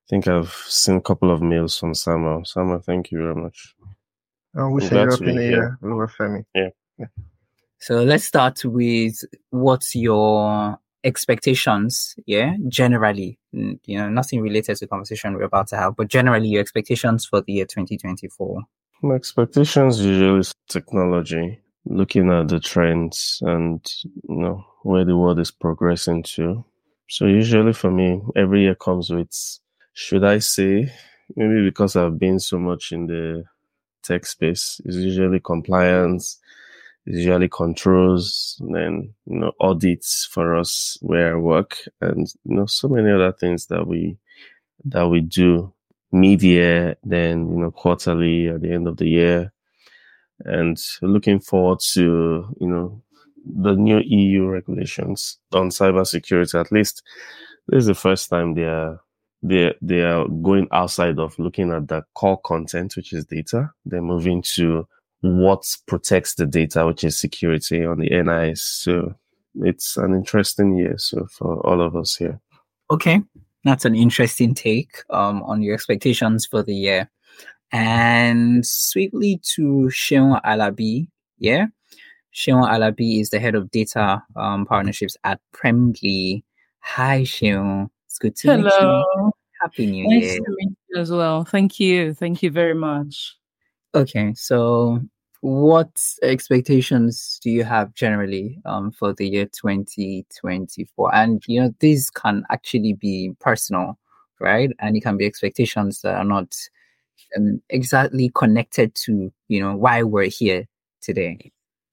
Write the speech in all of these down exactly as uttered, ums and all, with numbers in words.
think I've seen a couple of mails from Samuel. Samuel, thank you very much. I'm I'm wishing you glad to happy be new here. year, Oluwafemi. Yeah. Yeah. So let's start with what's your expectations, yeah, generally, Mm, you know, nothing related to the conversation we're about to have, but generally your expectations for the year twenty twenty-four. My expectations usually is technology, looking at the trends and, you know, where the world is progressing to. So usually for me, every year comes with, should I say, maybe because I've been so much in the tech space, it's usually compliance, it's usually controls, and then, you know, audits for us where I work, and, you know, so many other things that we, that we do mid-year, then, you know, quarterly at the end of the year. And looking forward to, you know, the new E U regulations on cybersecurity. At least this is the first time they are they they are going outside of looking at the core content, which is data. They're moving to what protects the data, which is security on the N I S. So it's an interesting year. So for all of us here. Okay, that's an interesting take um, on your expectations for the year. And swiftly to Seun Alabi, yeah? Seun Alabi is the head of data um, partnerships at Premly. Hi, Seun. It's good to meet you. Hello. Happy New Nice Year. to meet you as well. Thank you. Thank you very much. Okay, so what expectations do you have generally um, for the year twenty twenty-four? And, you know, these can actually be personal, right? And it can be expectations that are not um, exactly connected to, you know, why we're here today.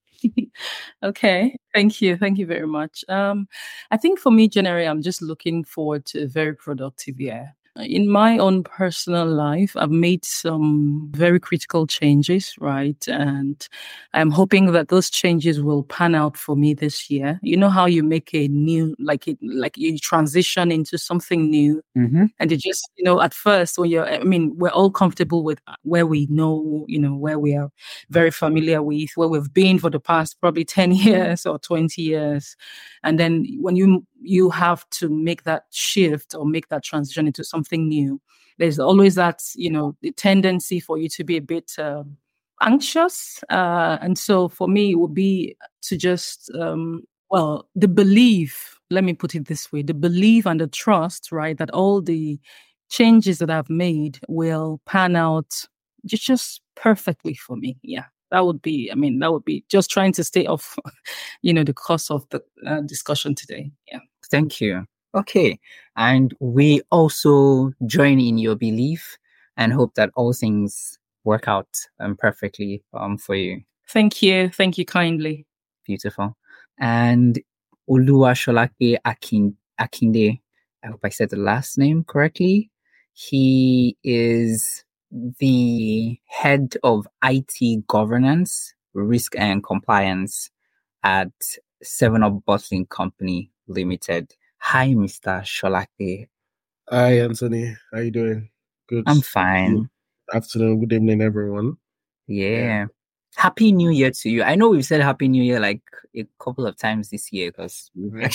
Okay. Thank you. Thank you very much. Um, I think for me, generally, I'm just looking forward to a very productive year. In my own personal life, I've made some very critical changes, right? And I'm hoping that those changes will pan out for me this year. You know how you make a new, like it, like you transition into something new, Mm-hmm. and it just, you know, at first when you're, I mean, we're all comfortable with where we know, you know, where we are very familiar with, where we've been for the past probably ten years or twenty years. And then when you you have to make that shift or make that transition into something new, there's always that, you know, the tendency for you to be a bit uh, anxious. Uh, and so for me, it would be to just, um, well, the belief, let me put it this way, the belief and the trust, right, that all the changes that I've made will pan out just, just perfectly for me. Yeah. That would be, I mean, that would be just trying to stay off, you know, the course of the uh, discussion today. Yeah. Thank you. Okay. And we also join in your belief and hope that all things work out um, perfectly um, for you. Thank you. Thank you kindly. Beautiful. And Oluwasolake Akin, Akinde, I hope I said the last name correctly. He is the head of I T governance, risk and compliance at Seven Up Bottling Company Limited. Hi, Mister Sholake. Hi, Anthony. How you doing? Good. I'm fine. Good afternoon. Good evening, everyone. Yeah. Yeah. Happy New Year to you. I know we've said Happy New Year like a couple of times this year, because,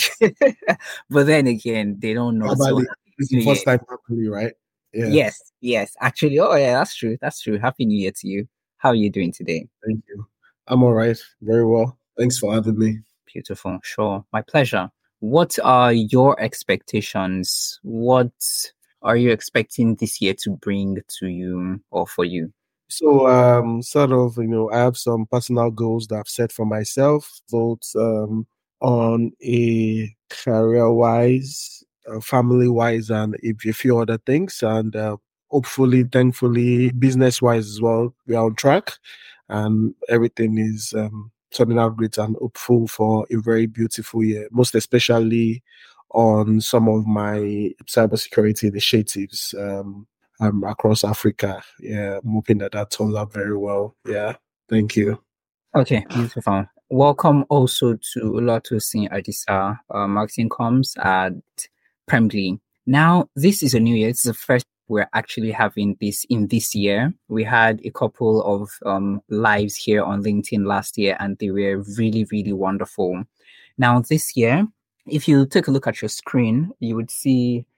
but then again, they don't know. So Probably it's the New first Year. time properly, right? Yeah. Yes, yes. Actually, oh yeah, that's true. That's true. Happy New Year to you. How are you doing today? Thank you. I'm all right. Very well. Thanks for having me. Beautiful. Sure. My pleasure. What are your expectations? What are you expecting this year to bring to you or for you? So, um, sort of, you know, I have some personal goals that I've set for myself, both um, on a career-wise, uh, family-wise, and a, a few other things. And uh, hopefully, thankfully, business-wise as well, we are on track, and everything is um, turning out great and hopeful for a very beautiful year, most especially on some of my cybersecurity initiatives. Um, Um, across Africa. Yeah, I'm hoping that that turns out very well. Yeah, thank you. Okay, beautiful. Welcome also to Olatosin Adisa, uh, marketing comms at Premly. Now, this is a new year. It's the first we're actually having this in this year. We had a couple of um, lives here on LinkedIn last year, and they were really, really wonderful. Now, this year, if you take a look at your screen, you would see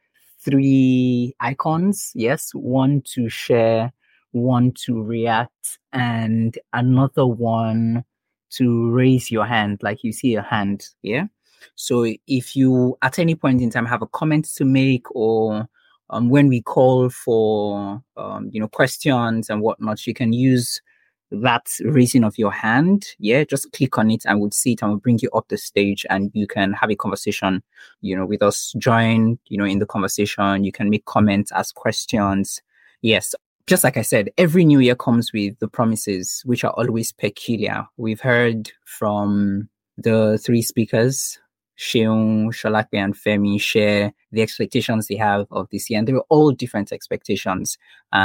three icons. Yes, one to share, one to react, and another one to raise your hand, like you see a hand. Yeah. So if you at any point in time have a comment to make, or um, when we call for um, you know questions and whatnot, you can use that raising of your hand. Yeah, just click on it and we'll see it and we'll bring you up the stage and you can have a conversation, you know, with us. Join, you know, in the conversation. You can make comments, ask questions. Yes. Just like I said, every new year comes with the promises, which are always peculiar. We've heard from the three speakers, Seun, Sholape, and Femi, share the expectations they have of this year. And they were all different expectations.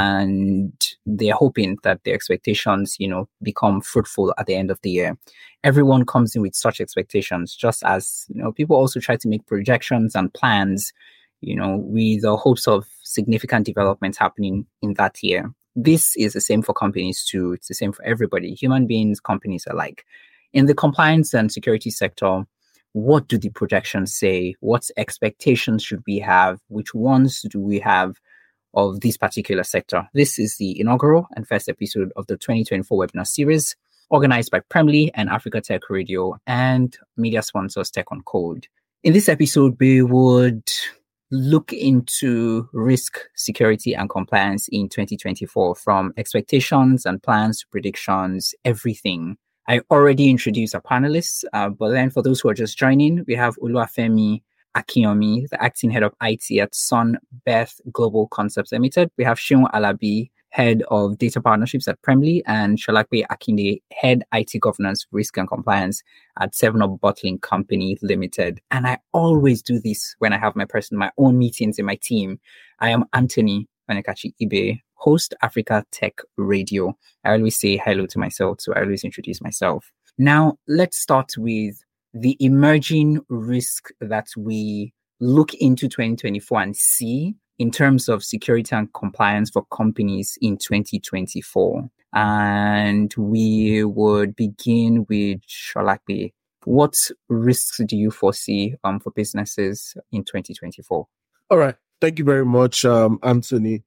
And they're hoping that their expectations, you know, become fruitful at the end of the year. Everyone comes in with such expectations, just as, you know, people also try to make projections and plans, you know, with the hopes of significant developments happening in that year. This is the same for companies too. It's the same for everybody. Human beings, companies alike. In the compliance and security sector, what do the projections say? What expectations should we have? Which ones do we have of this particular sector? This is the inaugural and first episode of the twenty twenty-four webinar series, organized by Premly and Africa Tech Radio and media sponsors Tech on Code. In this episode, we would look into risk, security, and compliance in twenty twenty-four, from expectations and plans to predictions, everything. I already introduced our panelists, uh, but then for those who are just joining, we have Oluwafemi Akinyemi, the acting head of I T at Sunbirth Global Concepts Limited. We have Seun Alabi, head of data partnerships at Premly, and Sholape Akinde, head I T governance, risk and compliance at seven up Bottling Company Limited. And I always do this when I have my person, my own meetings in my team. I am Anthony Onekachi Ibe, host Africa Tech Radio. I always say hello to myself, so I always introduce myself. Now, let's start with the emerging risk that we look into twenty twenty-four and see in terms of security and compliance for companies in twenty twenty-four. And we would begin with Sholape. What risks do you foresee um, for businesses in twenty twenty-four? All right. Thank you very much, um, Anthony.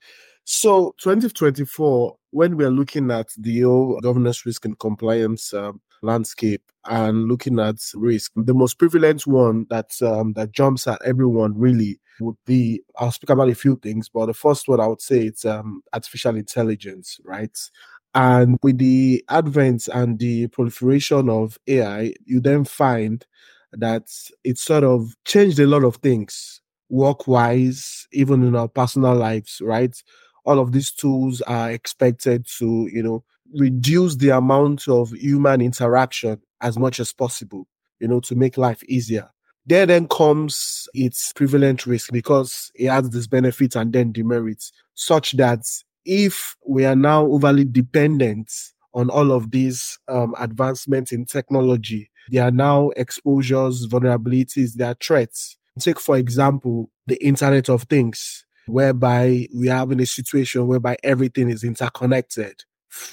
So twenty twenty-four, when we're looking at the whole governance, risk and compliance um, landscape and looking at risk, the most prevalent one that um, that jumps at everyone really would be, I'll speak about a few things, but the first one I would say it's um, artificial intelligence, right? And with the advent and the proliferation of A I, you then find that it sort of changed a lot of things, work-wise, even in our personal lives, right? All of these tools are expected to, you know, reduce the amount of human interaction as much as possible, you know, to make life easier. There then comes its prevalent risk, because it has this benefit and then demerits, such that if we are now overly dependent on all of these um, advancements in technology, there are now exposures, vulnerabilities, there are threats. Take, for example, the Internet of Things, whereby we are in a situation whereby everything is interconnected,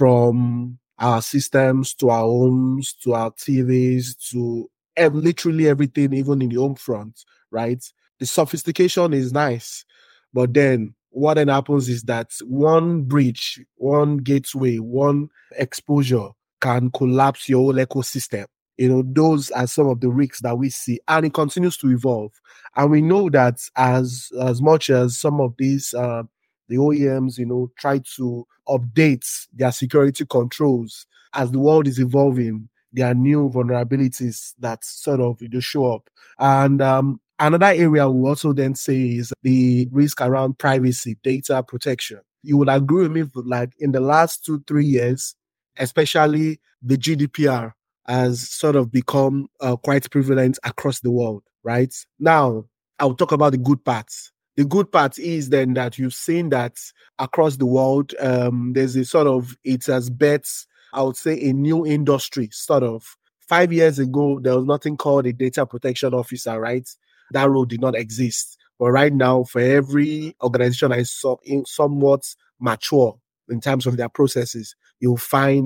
from our systems to our homes, to our T Vs, to ev- literally everything, even in the home front, right? The sophistication is nice, but then what then happens is that one breach, one gateway, one exposure can collapse your whole ecosystem. You know, those are some of the risks that we see, and it continues to evolve. And we know that as as much as some of these, uh, the O E Ms, you know, try to update their security controls, as the world is evolving, there are new vulnerabilities that sort of, you know, show up. And um, another area we also then say is the risk around privacy, data protection. You would agree with me, like in the last two, three years, especially the G D P R has sort of become uh, quite prevalent across the world, right? Now, I'll talk about the good parts. The good part is then that you've seen that across the world, um, there's a sort of, it has bet, I would say, a new industry, sort of. Five years ago, there was nothing called a data protection officer, right? That role did not exist. But right now, for every organization that is so, in somewhat mature in terms of their processes, you'll find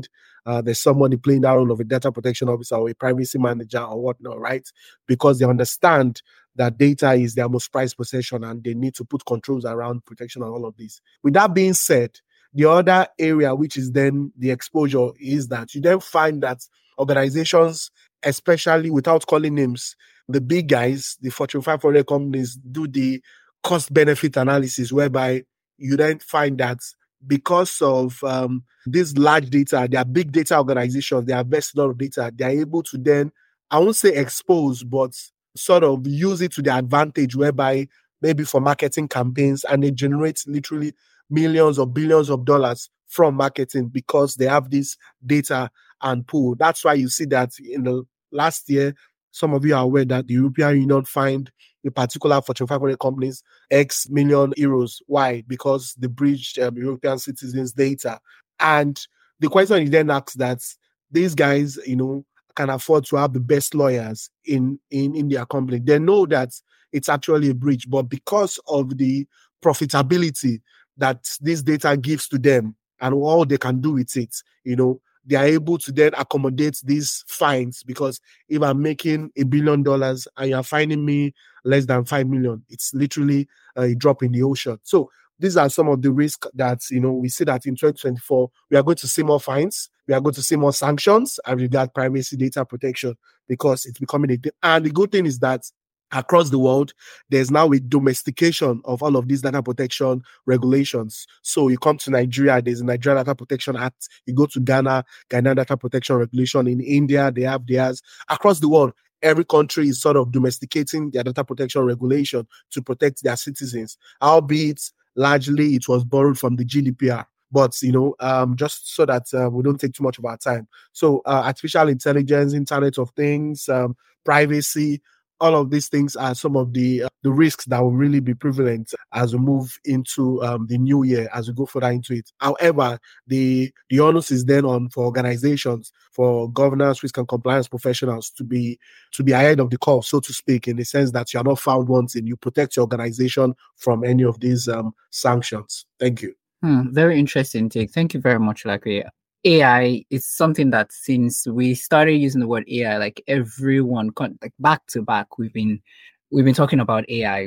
uh, there's somebody playing that role of a data protection officer or a privacy manager or whatnot, right? Because they understand that data is their most prized possession and they need to put controls around protection and all of this. With that being said, the other area, which is then the exposure, is that you then find that organizations, especially without calling names, the big guys, the Fortune five hundred companies, do the cost-benefit analysis, whereby you then find that because of um, this large data, they are big data organizations, they invest a lot of data, they are able to then, I won't say expose, but sort of use it to their advantage, whereby maybe for marketing campaigns, and they generate literally millions or billions of dollars from marketing because they have this data and pool. That's why you see that in the last year, some of you are aware that the European Union fined a particular Fortune five hundred companies X million euros. Why? Because they breached um, European citizens' data. And the question is then asked that these guys, you know, can afford to have the best lawyers in, in, in their company. They know that it's actually a breach, but because of the profitability that this data gives to them and all they can do with it, you know, they are able to then accommodate these fines. Because if I'm making a billion dollars and you're fining me less than five million, it's literally a drop in the ocean. So these are some of the risks that, you know, we see that in twenty twenty-four, we are going to see more fines. We are going to see more sanctions as regard privacy data protection, because it's becoming a thing. And the good thing is that across the world, there's now a domestication of all of these data protection regulations. So you come to Nigeria, there's a Nigeria Data Protection Act. You go to Ghana, Ghana Data Protection Regulation. In India, they have theirs. Across the world, every country is sort of domesticating their data protection regulation to protect their citizens. Albeit, largely, it was borrowed from the G D P R. But, you know, um, just so that uh, we don't take too much of our time. So uh, artificial intelligence, Internet of Things, um, privacy, all of these things are some of the uh, the risks that will really be prevalent as we move into um, the new year, as we go further into it. However, the the onus is then on for organizations, for governance, risk and compliance professionals to be to be ahead of the curve, so to speak, in the sense that you are not found wanting. You protect your organization from any of these um, sanctions. Thank you. Hmm, very interesting take. Thank you very much, Lakwe. A I is something that since we started using the word A I, like everyone, like back to back, we've been we've been talking about A I,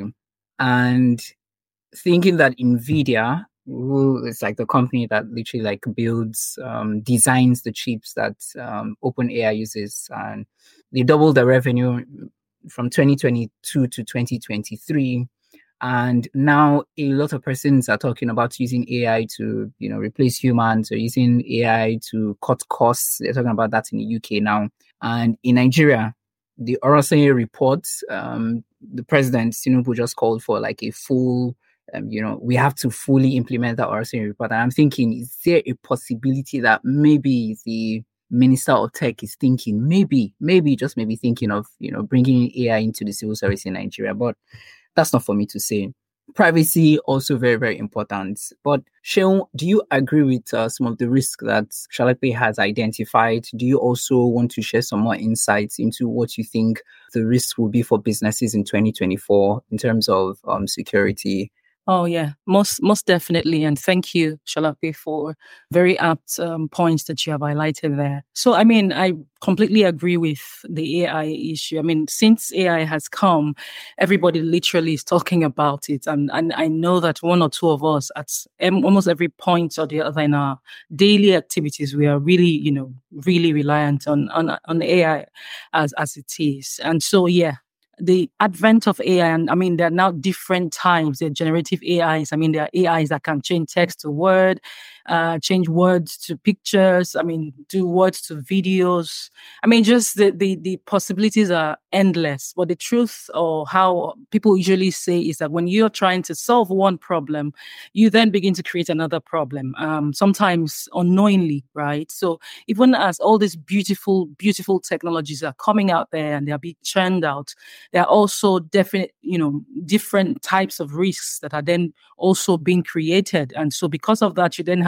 and thinking that NVIDIA, who is like the company that literally like builds, um, designs the chips that um, OpenAI uses, and they doubled their revenue from twenty twenty-two to twenty twenty-three. And now a lot of persons are talking about using A I to, you know, replace humans, or using A I to cut costs. They're talking about that in the U K now. And in Nigeria, the Orosanye report, um, the president, Tinubu, just called for like a full, um, you know, we have to fully implement that Orosanye report. And I'm thinking, is there a possibility that maybe the Minister of Tech is thinking, maybe, maybe, just maybe thinking of, you know, bringing A I into the civil service in Nigeria? But that's not for me to say. Privacy also very, very important. But Seun, do you agree with uh, some of the risks that Shalape has identified? Do you also want to share some more insights into what you think the risks will be for businesses in twenty twenty-four in terms of um, security? Oh, yeah, most most definitely. And thank you, Shalape, for very apt um, points that you have highlighted there. So, I mean, I completely agree with the A I issue. I mean, since A I has come, everybody literally is talking about it. And, and I know that one or two of us at almost every point or the other in our daily activities, we are really, you know, really reliant on, on, on A I as, as it is. And so, yeah. The advent of A I, and I mean, there are now different types. There are generative A Is. I mean, there are A Is that can change text to word, uh, change words to pictures. I mean, do words to videos. I mean, just the, the, the possibilities are endless. But the truth, or how people usually say, is that when you're trying to solve one problem, you then begin to create another problem, um, sometimes unknowingly, right? So even as all these beautiful, beautiful technologies are coming out there and they are being churned out, there are also definite, you know, different types of risks that are then also being created. And so because of that, you then have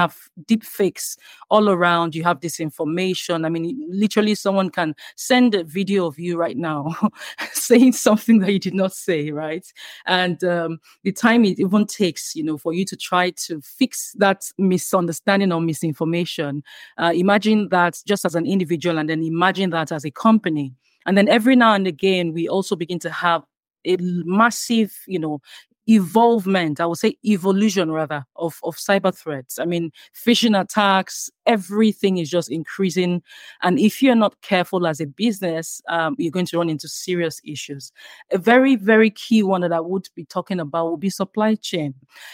have deep fakes all around. You have disinformation. I mean, literally someone can send a video of you right now saying something that you did not say, right? And um, the time it even takes, you know, for you to try to fix that misunderstanding or misinformation. Uh, imagine that just as an individual, and then imagine that as a company. And then every now and again, we also begin to have a massive, you know, evolvement, I would say evolution rather, of, of cyber threats. I mean, phishing attacks, everything is just increasing. And if you're not careful as a business, um, you're going to run into serious issues. A very, very key one that I would be talking about would be supply chain.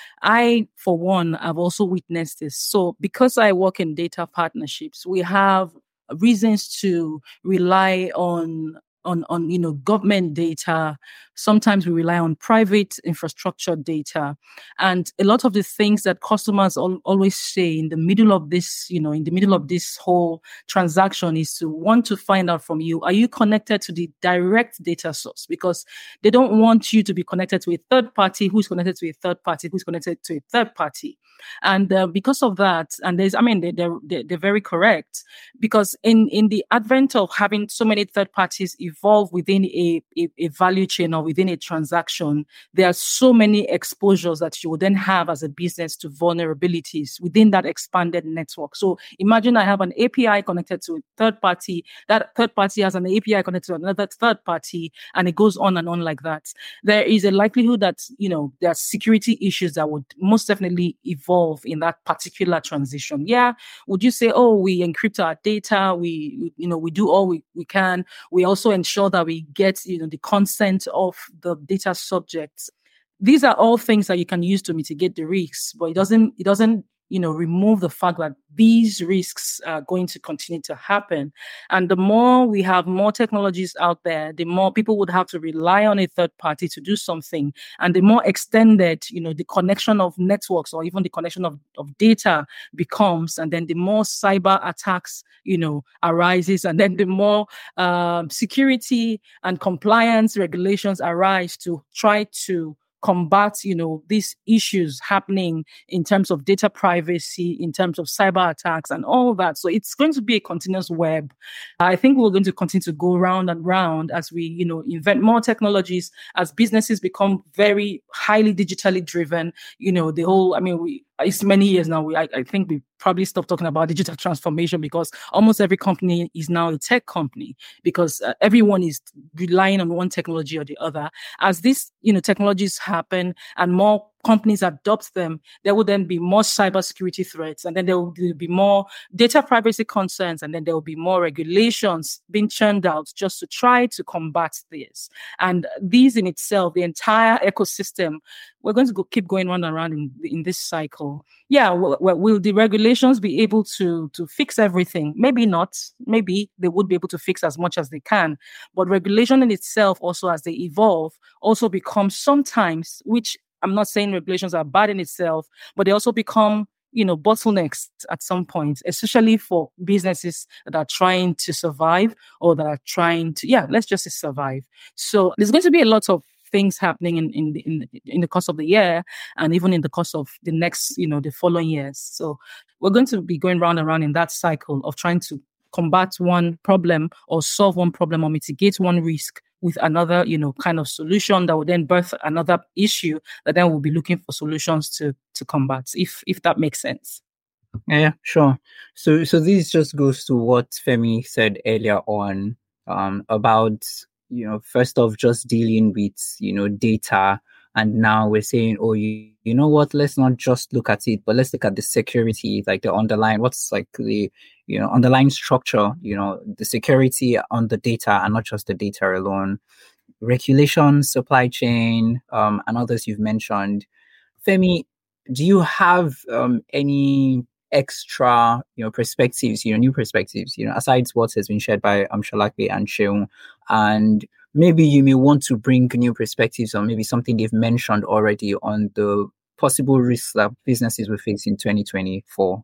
I, for one, have also witnessed this. So because I work in data partnerships, we have reasons to rely on on, on, you know, government data. Sometimes we rely on private infrastructure data. And a lot of the things that customers al- always say in the middle of this, you know, in the middle of this whole transaction is to want to find out from you, are you connected to the direct data source? Because they don't want you to be connected to a third party who's connected to a third party who's connected to a third party. And uh, because of that, and there's, I mean, they, they're, they're, they're very correct, because in, in the advent of having so many third parties evolve within a, a, a value chain or within a transaction, there are so many exposures that you would then have as a business to vulnerabilities within that expanded network. So imagine I have an A P I connected to a third party, that third party has an A P I connected to another third party, and it goes on and on like that. There is a likelihood that, you know, there are security issues that would most definitely evolve in that particular transition. Yeah. Would you say, oh, we encrypt our data, we, you know, we do all we, we can. We also ensure that we get, you know, the consent of the data subjects. These are all things that you can use to mitigate the risks, but it doesn't, it doesn't, you know, remove the fact that these risks are going to continue to happen. And the more we have more technologies out there, the more people would have to rely on a third party to do something. And the more extended, you know, the connection of networks or even the connection of, of data becomes, and then the more cyber attacks, you know, arises, and then the more um, security and compliance regulations arise to try to combat, you know, these issues happening in terms of data privacy, in terms of cyber attacks and all that. So it's going to be a continuous web. I think we're going to continue to go round and round as we, you know, invent more technologies, as businesses become very highly digitally driven. You know, the whole, I mean, we, it's many years now. We, I, I think we probably stopped talking about digital transformation because almost every company is now a tech company, because uh, everyone is relying on one technology or the other. As these, you know, technologies happen and more companies adopt them, there will then be more cybersecurity threats, and then there will be more data privacy concerns, and then there will be more regulations being churned out just to try to combat this. And these in itself, the entire ecosystem, we're going to go, keep going round and round in, in this cycle. Yeah, well, well, will the regulations be able to, to fix everything? Maybe not. Maybe they would be able to fix as much as they can. But regulation in itself also, as they evolve, also becomes sometimes, which I'm not saying regulations are bad in itself, but they also become, you know, bottlenecks at some point, especially for businesses that are trying to survive or that are trying to, yeah, let's just say survive. So there's going to be a lot of things happening in, in, in, in the course of the year, and even in the course of the next, you know, the following years. So we're going to be going round and round in that cycle of trying to combat one problem or solve one problem or mitigate one risk with another, you know, kind of solution that will then birth another issue that then we'll be looking for solutions to to combat, if if that makes sense. Yeah, sure. So so this just goes to what Femi said earlier on um, about, you know, first off, just dealing with, you know, data. And now we're saying, oh, you, you know what, let's not just look at it, but let's look at the security, like the underlying, what's like the, you know, underlying structure, you know, the security on the data and not just the data alone. Regulations, supply chain, um, and others you've mentioned. Femi, do you have um, any extra, you know, perspectives, you know, new perspectives, you know, aside what has been shared by um, Sholake and Seun, and maybe you may want to bring new perspectives on maybe something they've mentioned already on the possible risks that businesses will face in twenty twenty-four.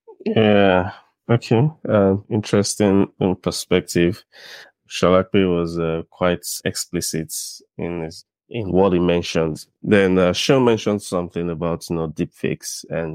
Yeah. Okay. Uh, interesting um, perspective. Sholake was uh, quite explicit in his, in what he mentioned. Then uh, Seun mentioned something about, you know, deepfakes, and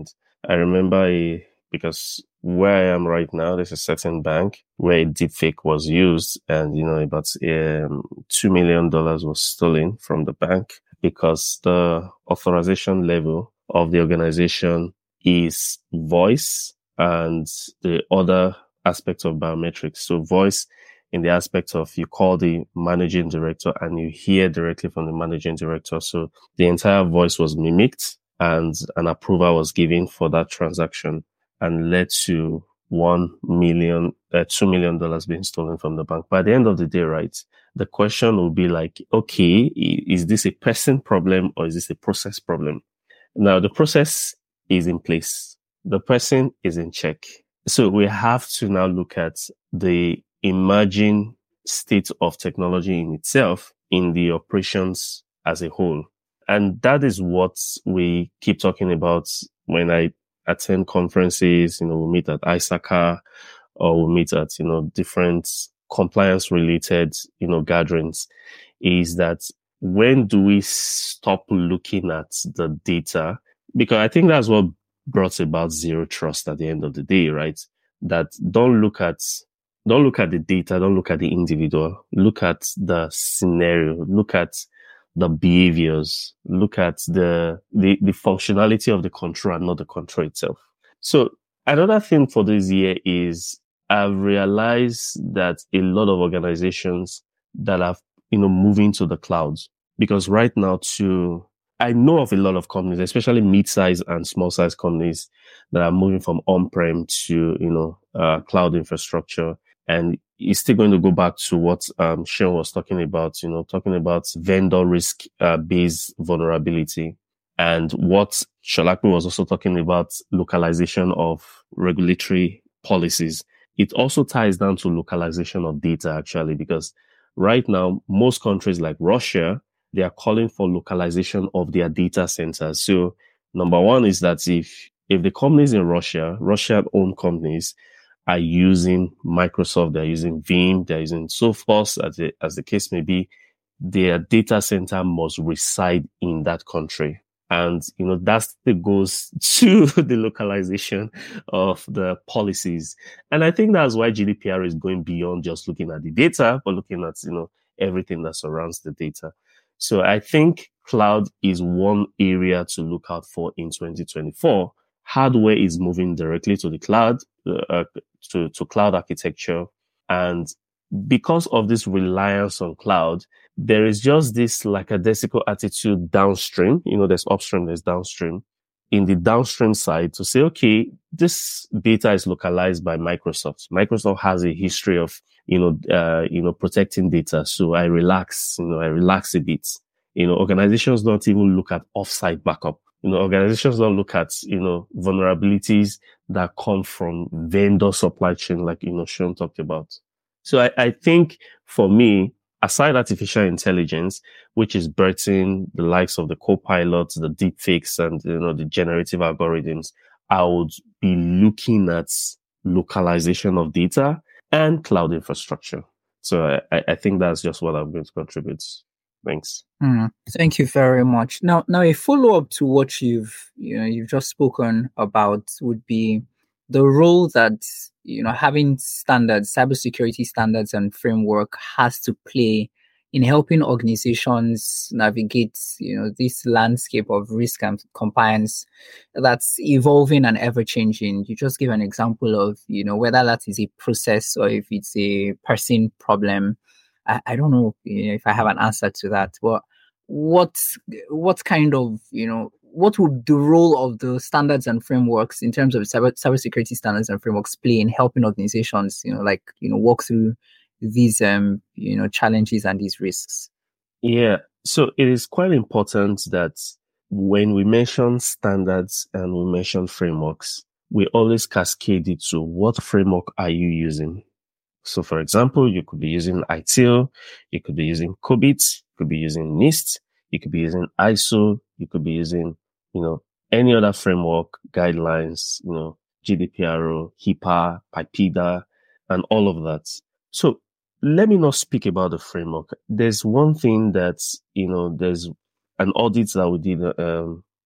I remember a, because where I am right now, there's a certain bank where a deepfake was used, and, you know, about um, two million dollars was stolen from the bank because the authorization level of the organization is voice and the other aspects of biometrics. So voice in the aspect of you call the managing director and you hear directly from the managing director. So the entire voice was mimicked and an approval was given for that transaction and led to one million, uh, two million dollars being stolen from the bank. By the end of the day, right, the question will be like, okay, is this a person problem or is this a process problem? Now, the process is in place. The person is in check. So we have to now look at the emerging state of technology in itself in the operations as a whole. And that is what we keep talking about when I attend conferences. You know, we meet at I S A C A or we meet at, you know, different compliance related, you know, gatherings, is that when do we stop looking at the data? Because I think that's what brought about zero trust at the end of the day, right? That don't look at, don't look at the data, don't look at the individual, look at the scenario, look at the behaviors, look at the, the, the functionality of the control and not the control itself. So another thing for this year is I've realized that a lot of organizations that are, you know, moving to the clouds, because right now too, I know of a lot of companies, especially mid-size and small-size companies that are moving from on-prem to, you know, uh, cloud infrastructure. And it's still going to go back to what um, Sean was talking about, you know, talking about vendor risk uh, based vulnerability, and what Sholakwe was also talking about, localization of regulatory policies. It also ties down to localization of data, actually, because right now, most countries like Russia, they are calling for localization of their data centers. So number one is that if, if the companies in Russia, Russian-owned companies, are using Microsoft, they're using Veeam, they're using Sophos, as the, as the case may be, their data center must reside in that country. And, you know, that goes to the localization of the policies. And I think that's why G D P R is going beyond just looking at the data, but looking at, you know, everything that surrounds the data. So I think cloud is one area to look out for in twenty twenty-four. Hardware is moving directly to the cloud, uh, to, to cloud architecture. And because of this reliance on cloud, there is just this lackadaisical attitude downstream. You know, there's upstream, there's downstream. In the downstream side to say, okay, this data is localized by Microsoft. Microsoft has a history of, you know, uh, you know, protecting data. So I relax, you know, I relax a bit. You know, organizations don't even look at offsite backup. You know, organizations don't look at, you know, vulnerabilities that come from vendor supply chain, like, you know, Sean talked about. So I, I think for me, aside artificial intelligence, which is birthing the likes of the copilots, the deepfakes, and, you know, the generative algorithms, I would be looking at localization of data and cloud infrastructure. So I, I think that's just what I'm going to contribute. Thanks. Mm, thank you very much. Now, now a follow-up to what you've, you know, you've just spoken about would be the role that, you know, having standards, cybersecurity standards and framework has to play in helping organizations navigate, you know, this landscape of risk and compliance that's evolving and ever-changing. You just give an example of, you know, whether that is a process or if it's a person problem. I, I don't know if I have an answer to that, but what, what kind of, you know, what would the role of the standards and frameworks in terms of cyber cybersecurity standards and frameworks play in helping organizations, you know, like, you know, walk through these, um, you know, challenges and these risks? Yeah. So it is quite important that when we mention standards and we mention frameworks, we always cascade it to what framework are you using? So for example, you could be using I T I L, you could be using COBIT, you could be using NIST, you could be using I S O, you could be using, you know, any other framework, guidelines, you know, G D P R O, HIPAA, PIPEDA, and all of that. So let me not speak about the framework. There's one thing that, you know, there's an audit that we did um,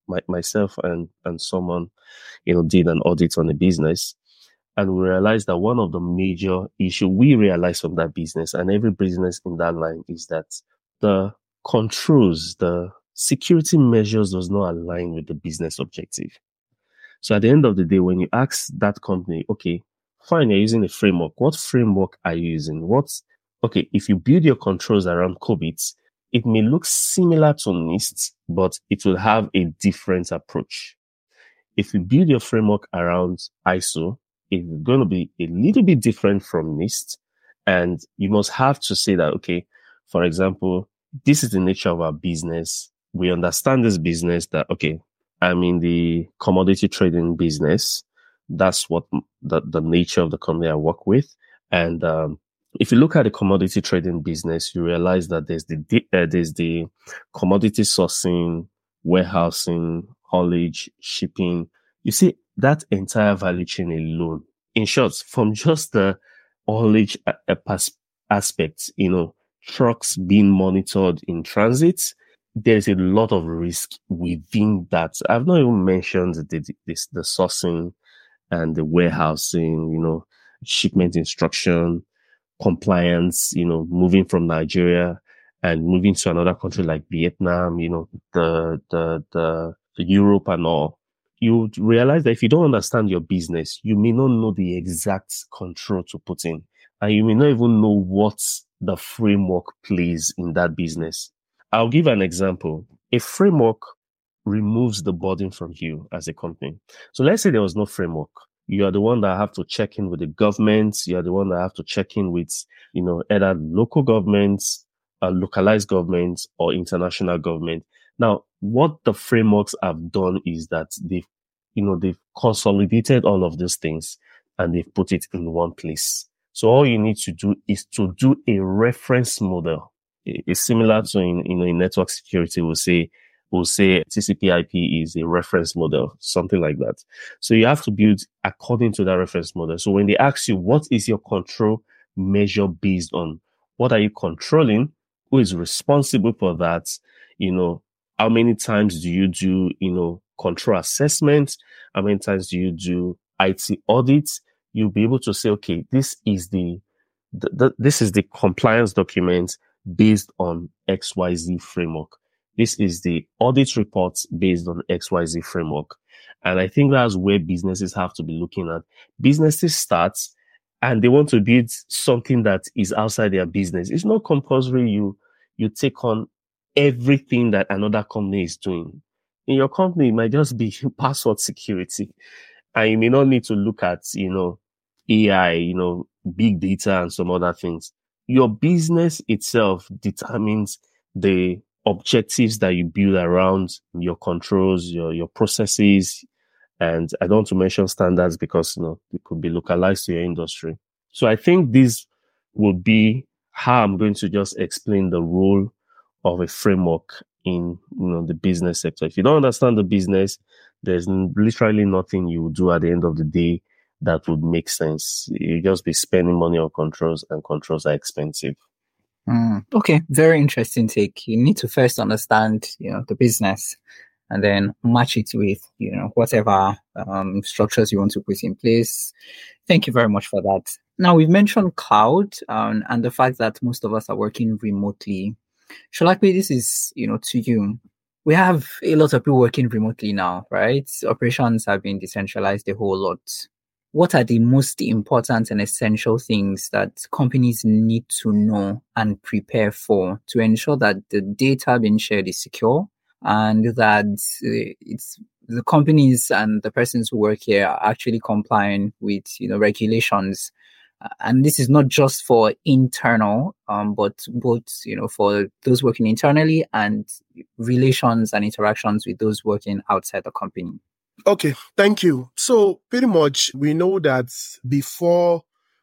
my, myself and, and someone, you know, did an audit on a business. And we realized that one of the major issue we realized from that business and every business in that line is that the controls, the security measures does not align with the business objective. So at the end of the day, when you ask that company, okay, fine, you're using a framework. What framework are you using? What's, okay, if you build your controls around COBIT, it may look similar to NIST, but it will have a different approach. If you build your framework around I S O, it's going to be a little bit different from NIST. And you must have to say that, okay, for example, this is the nature of our business. We understand this business that, okay, I'm in the commodity trading business. That's what the, the nature of the company I work with. And um, if you look at the commodity trading business, you realize that there's the uh, there's the commodity sourcing, warehousing, haulage, shipping. You see that entire value chain alone. In short, from just the haulage aspect, you know, trucks being monitored in transit, there's a lot of risk within that. I've not even mentioned the, the, the sourcing and the warehousing, you know, shipment instruction, compliance, you know, moving from Nigeria and moving to another country like Vietnam, you know, the, the, the, the Europe and all. You realize that if you don't understand your business, you may not know the exact control to put in, and you may not even know what the framework plays in that business. I'll give an example. A framework removes the burden from you as a company. So let's say there was no framework. You are the one that have to check in with the government. You are the one that have to check in with, you know, either local governments, uh, localized governments, or international government. Now, what the frameworks have done is that they've, you know, they've consolidated all of these things and they've put it in one place. So all you need to do is to do a reference model. It's similar to in, you know, in network security, we'll say, we'll say T C P I P is a reference model, something like that. So you have to build according to that reference model. So when they ask you, what is your control measure based on? What are you controlling? Who is responsible for that? You know, how many times do you do, you know, control assessment? How many times do you do I T audits? You'll be able to say, okay, this is the, the, the this is the compliance document based on X Y Z framework. This is the audit reports based on X Y Z framework. And I think that's where businesses have to be looking at. Businesses start and they want to build something that is outside their business. It's not compulsory you, you take on everything that another company is doing. In your company, it might just be password security. And you may not need to look at, you know, A I, you know, big data and some other things. Your business itself determines the objectives that you build around your controls, your, your processes. And I don't want to mention standards because, you know, it could be localized to your industry. So I think this would be how I'm going to just explain the role of a framework in, you know, the business sector. If you don't understand the business, there's literally nothing you will do at the end of the day that would make sense. You just be spending money on controls, and controls are expensive. Mm, okay, very interesting take. You need to first understand, you know, the business, and then match it with, you know, whatever um, structures you want to put in place. Thank you very much for that. Now, we've mentioned cloud um, and the fact that most of us are working remotely. Sholakwe, this is, you know, to you. We have a lot of people working remotely now, right? Operations have been decentralized a whole lot. What are the most important and essential things that companies need to know and prepare for to ensure that the data being shared is secure and that it's the companies and the persons who work here are actually complying with, you know, regulations? And this is not just for internal, um, but both, you know, for those working internally and relations and interactions with those working outside the company. Okay, thank you. So pretty much we know that before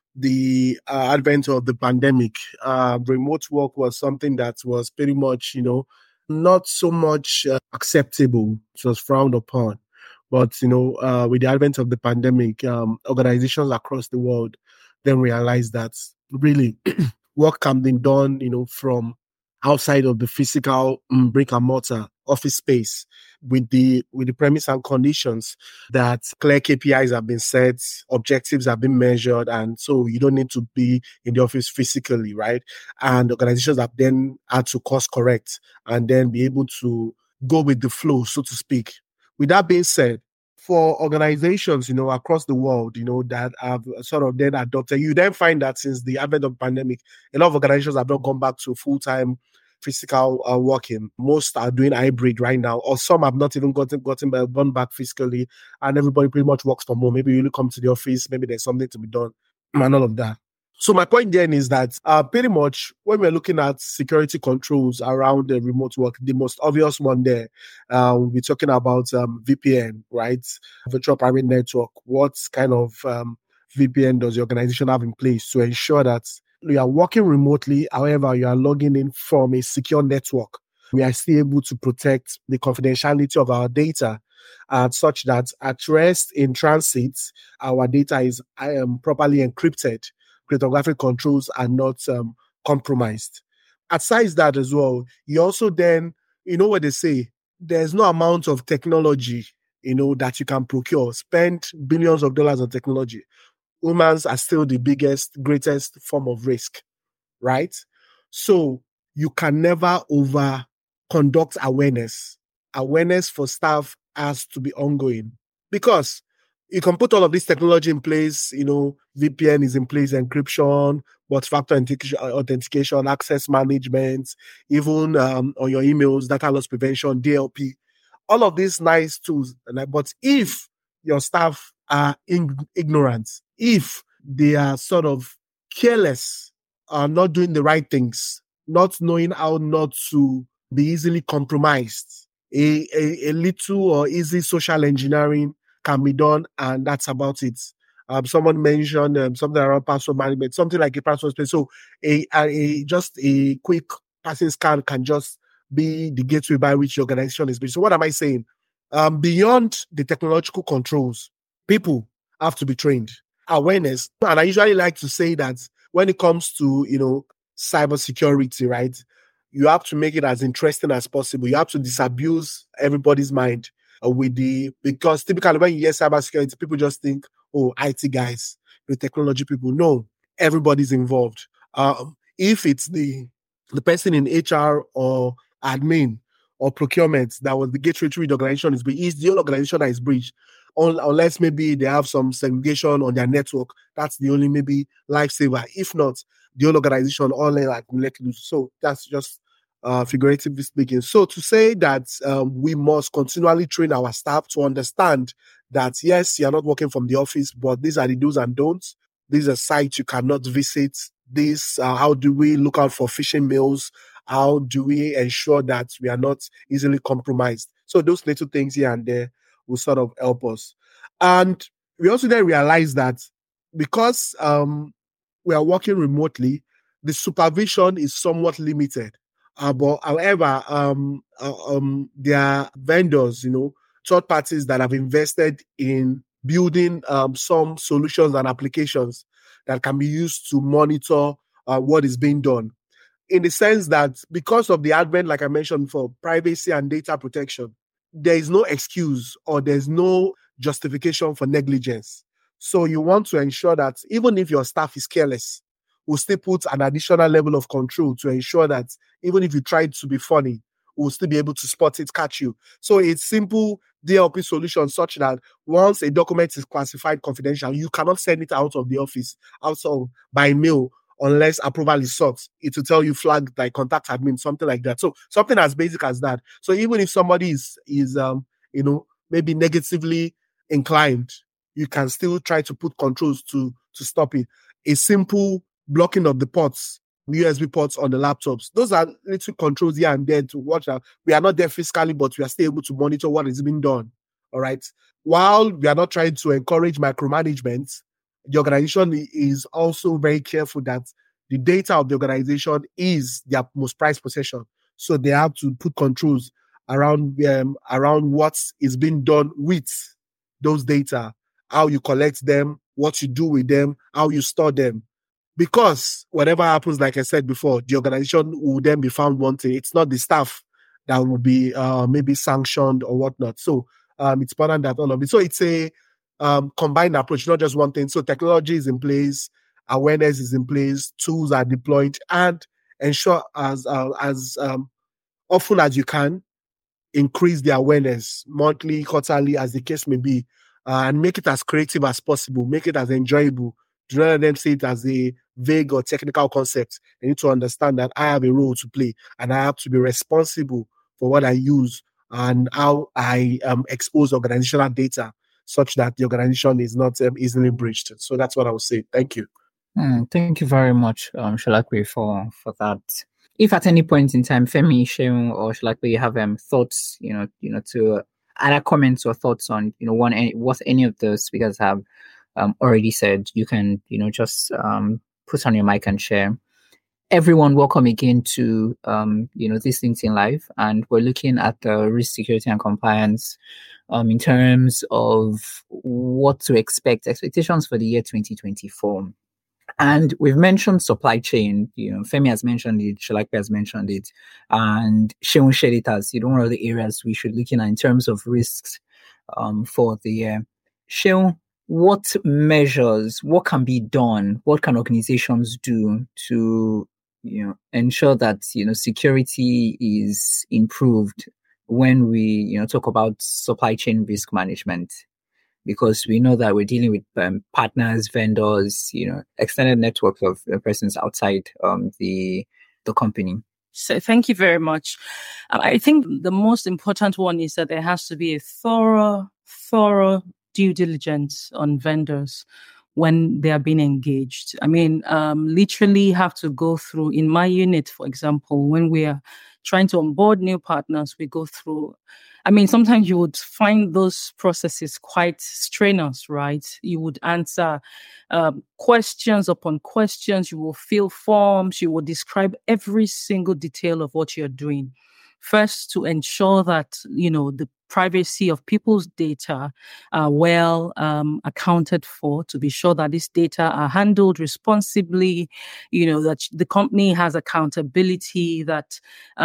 the uh, advent of the pandemic, uh, remote work was something that was pretty much, you know, not so much uh, acceptable. It was frowned upon. But, you know, uh, with the advent of the pandemic, um, organizations across the world then realized that really work can be done, you know, from outside of the physical um, brick and mortar office space with the with the premise and conditions that clear K P Is have been set, objectives have been measured, and so you don't need to be in the office physically, right? And organizations have then had to course correct and then be able to go with the flow, so to speak. With that being said, for organizations, you know, across the world, you know, that have sort of then adopted, you then find that since the advent of the pandemic, a lot of organizations have not gone back to full-time physical uh, working. Most are doing hybrid right now, or some have not even gotten gotten gone back physically, and everybody pretty much works from home. Maybe you come to the office, maybe there's something to be done, and all of that. So my point then is that uh, pretty much when we're looking at security controls around the remote work, the most obvious one there, uh, we're talking about um, V P N, right? Virtual Private Network. What kind of um, V P N does the organization have in place to ensure that you are working remotely, however, you are logging in from a secure network? We are still able to protect the confidentiality of our data uh, such that at rest in transit, our data is um, properly encrypted. Cryptographic controls are not um, compromised. Aside that as well, you also then, you know what they say, there's no amount of technology, you know, that you can procure, spend billions of dollars on technology. Humans are still the biggest, greatest form of risk, right? So you can never over conduct awareness. Awareness for staff has to be ongoing because you can put all of this technology in place, you know, V P N is in place, encryption, multi-factor authentication, access management, even um, on your emails, data loss prevention, D L P, all of these nice tools. But if your staff are in- ignorant, if they are sort of careless, are not doing the right things, not knowing how not to be easily compromised, a, a, a little or easy social engineering can be done, and that's about it. Um, someone mentioned um, something around password management, something like a password space. So a, a, a just a quick passing scan can just be the gateway by which the organization is built. So what am I saying? Um, beyond the technological controls, people have to be trained. Awareness, and I usually like to say that when it comes to, you know, cybersecurity, right, you have to make it as interesting as possible. You have to disabuse everybody's mind uh, with the, because typically when you hear cybersecurity, people just think, oh, I T guys, the technology people. No, everybody's involved. Um, if it's the the person in H R or admin or procurement that was the gateway through the organization is breached, it's the whole organization that is breached. Unless maybe they have some segregation on their network, that's the only maybe lifesaver. If not, the whole organization only like let loose. So that's just uh, figuratively speaking. So to say that um, we must continually train our staff to understand that yes, you're not working from the office, but these are the do's and don'ts. These are sites you cannot visit. This uh, how do we look out for phishing mails? How do we ensure that we are not easily compromised? So those little things here and there will sort of help us. And we also then realize that because um, we are working remotely, the supervision is somewhat limited. Uh, but however, um, uh, um, there are vendors, you know, third parties that have invested in building um, some solutions and applications that can be used to monitor uh, what is being done. In the sense that because of the advent, like I mentioned, for privacy and data protection, there is no excuse or there's no justification for negligence. So you want to ensure that even if your staff is careless, we'll still put an additional level of control to ensure that even if you try to be funny, we'll still be able to spot it, catch you. So it's simple D L P solution such that once a document is classified confidential, you cannot send it out of the office, out of by mail, unless approval is sought. It will tell you flag like contact admin, something like that. So something as basic as that. So even if somebody is is um you know maybe negatively inclined, you can still try to put controls to to stop it. A simple blocking of the ports, U S B ports on the laptops. Those are little controls here and there to watch out. We are not there physically, but we are still able to monitor what is being done. All right. While we are not trying to encourage micromanagement, the organization is also very careful that the data of the organization is their most prized possession. So they have to put controls around um, around what is being done with those data, how you collect them, what you do with them, how you store them. because whatever happens, like I said before, the organization will then be found wanting. It's not the staff that will be uh, maybe sanctioned or whatnot. So um, it's important that all of it. So it's a um, combined approach, not just one thing. So technology is in place, awareness is in place, tools are deployed, and ensure as uh, as um, often as you can, increase the awareness monthly, quarterly, as the case may be, uh, and make it as creative as possible, make it as enjoyable. Do not let them see it as a vague or technical concept. They need to understand that I have a role to play and I have to be responsible for what I use and how I um, expose organizational data such that the organization is not um, easily breached. So that's what I would say. Thank you. Mm, thank you very much, um, Sholakwe, for, for that. If at any point in time, Femi, Seun, or Sholakwe, you have um, thoughts, you know, you know, to other comments or thoughts on, you know, one any, what any of the speakers have um, already said, you can, you know, just um, put on your mic and share. Everyone, welcome again to, um, you know, this LinkedIn Live, and we're looking at the risk, security, and compliance um, in terms of what to expect, expectations for the year twenty twenty-four. And we've mentioned supply chain. You know, Femi has mentioned it, Sholakwe has mentioned it, and Seun shared it as, you know, one of the areas we should look in in terms of risks um, for the year. Seun, what measures, what can be done, what can organizations do to, you know, ensure that, you know, security is improved when we, you know, talk about supply chain risk management? Because we know that we're dealing with um, partners, vendors, you know, extended network of uh, persons outside um, the the company. So thank you very much. I think the most important one is that there has to be a thorough, thorough due diligence on vendors when they are being engaged. I mean, um, literally have to go through, in my unit, for example, when we are trying to onboard new partners, we go through, I mean, sometimes you would find those processes quite strenuous, right? You would answer um, questions upon questions, you will fill forms, you will describe every single detail of what you're doing. First, to ensure that, you know, the privacy of people's data are well um, accounted for, to be sure that these data are handled responsibly, you know, that the company has accountability, that,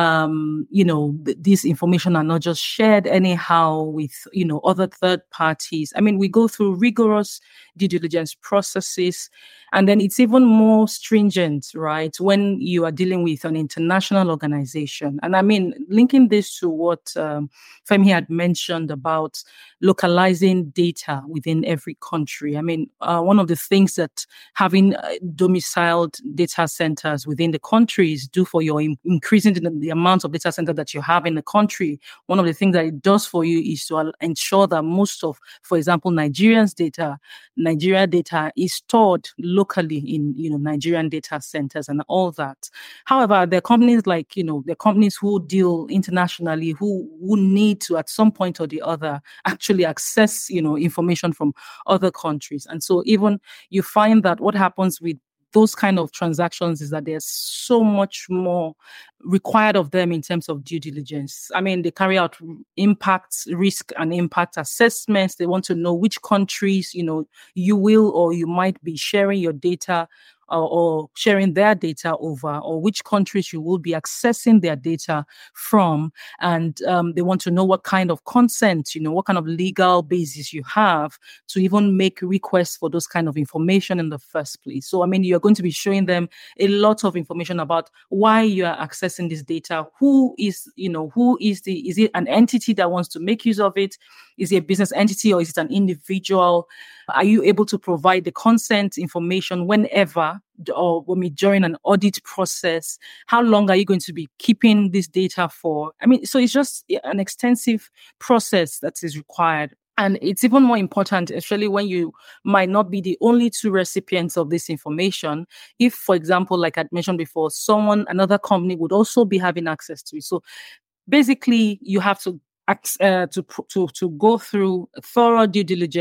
um, you know, th- this information are not just shared anyhow with, you know, other third parties. I mean, we go through rigorous due diligence processes, and then it's even more stringent, right, when you are dealing with an international organization. And I mean, linking this to what um, Femi had mentioned about localizing data within every country. I mean, uh, one of the things that having uh, domiciled data centers within the countries do for your in- increasing the, the amount of data center that you have in the country, one of the things that it does for you is to uh, ensure that most of, for example, Nigerians' data, Nigeria data is stored locally in, you know, Nigerian data centers and all that. However, there are companies like, you know, there are companies who deal internationally who, who need to, at some point or the other, actually access, you know, information from other countries. And so even you find that what happens with those kind of transactions is that there's so much more required of them in terms of due diligence. I mean, they carry out impact, risk and impact assessments. They want to know which countries, you know, you will or you might be sharing your data or, or sharing their data over, or which countries you will be accessing their data from. And um, they want to know what kind of consent, you know, what kind of legal basis you have to even make requests for those kind of information in the first place. So, I mean, you're going to be showing them a lot of information about why you are accessing this data, who is, you know, who is the, is it an entity that wants to make use of it? Is it a business entity or is it an individual? Are you able to provide the consent information whenever or when we during an audit process? How long are you going to be keeping this data for? I mean, so it's just an extensive process that is required. And it's even more important, especially when you might not be the only two recipients of this information. If, for example, like I mentioned before, someone, another company would also be having access to it. So basically, you have to Uh, to to to go through thorough due diligence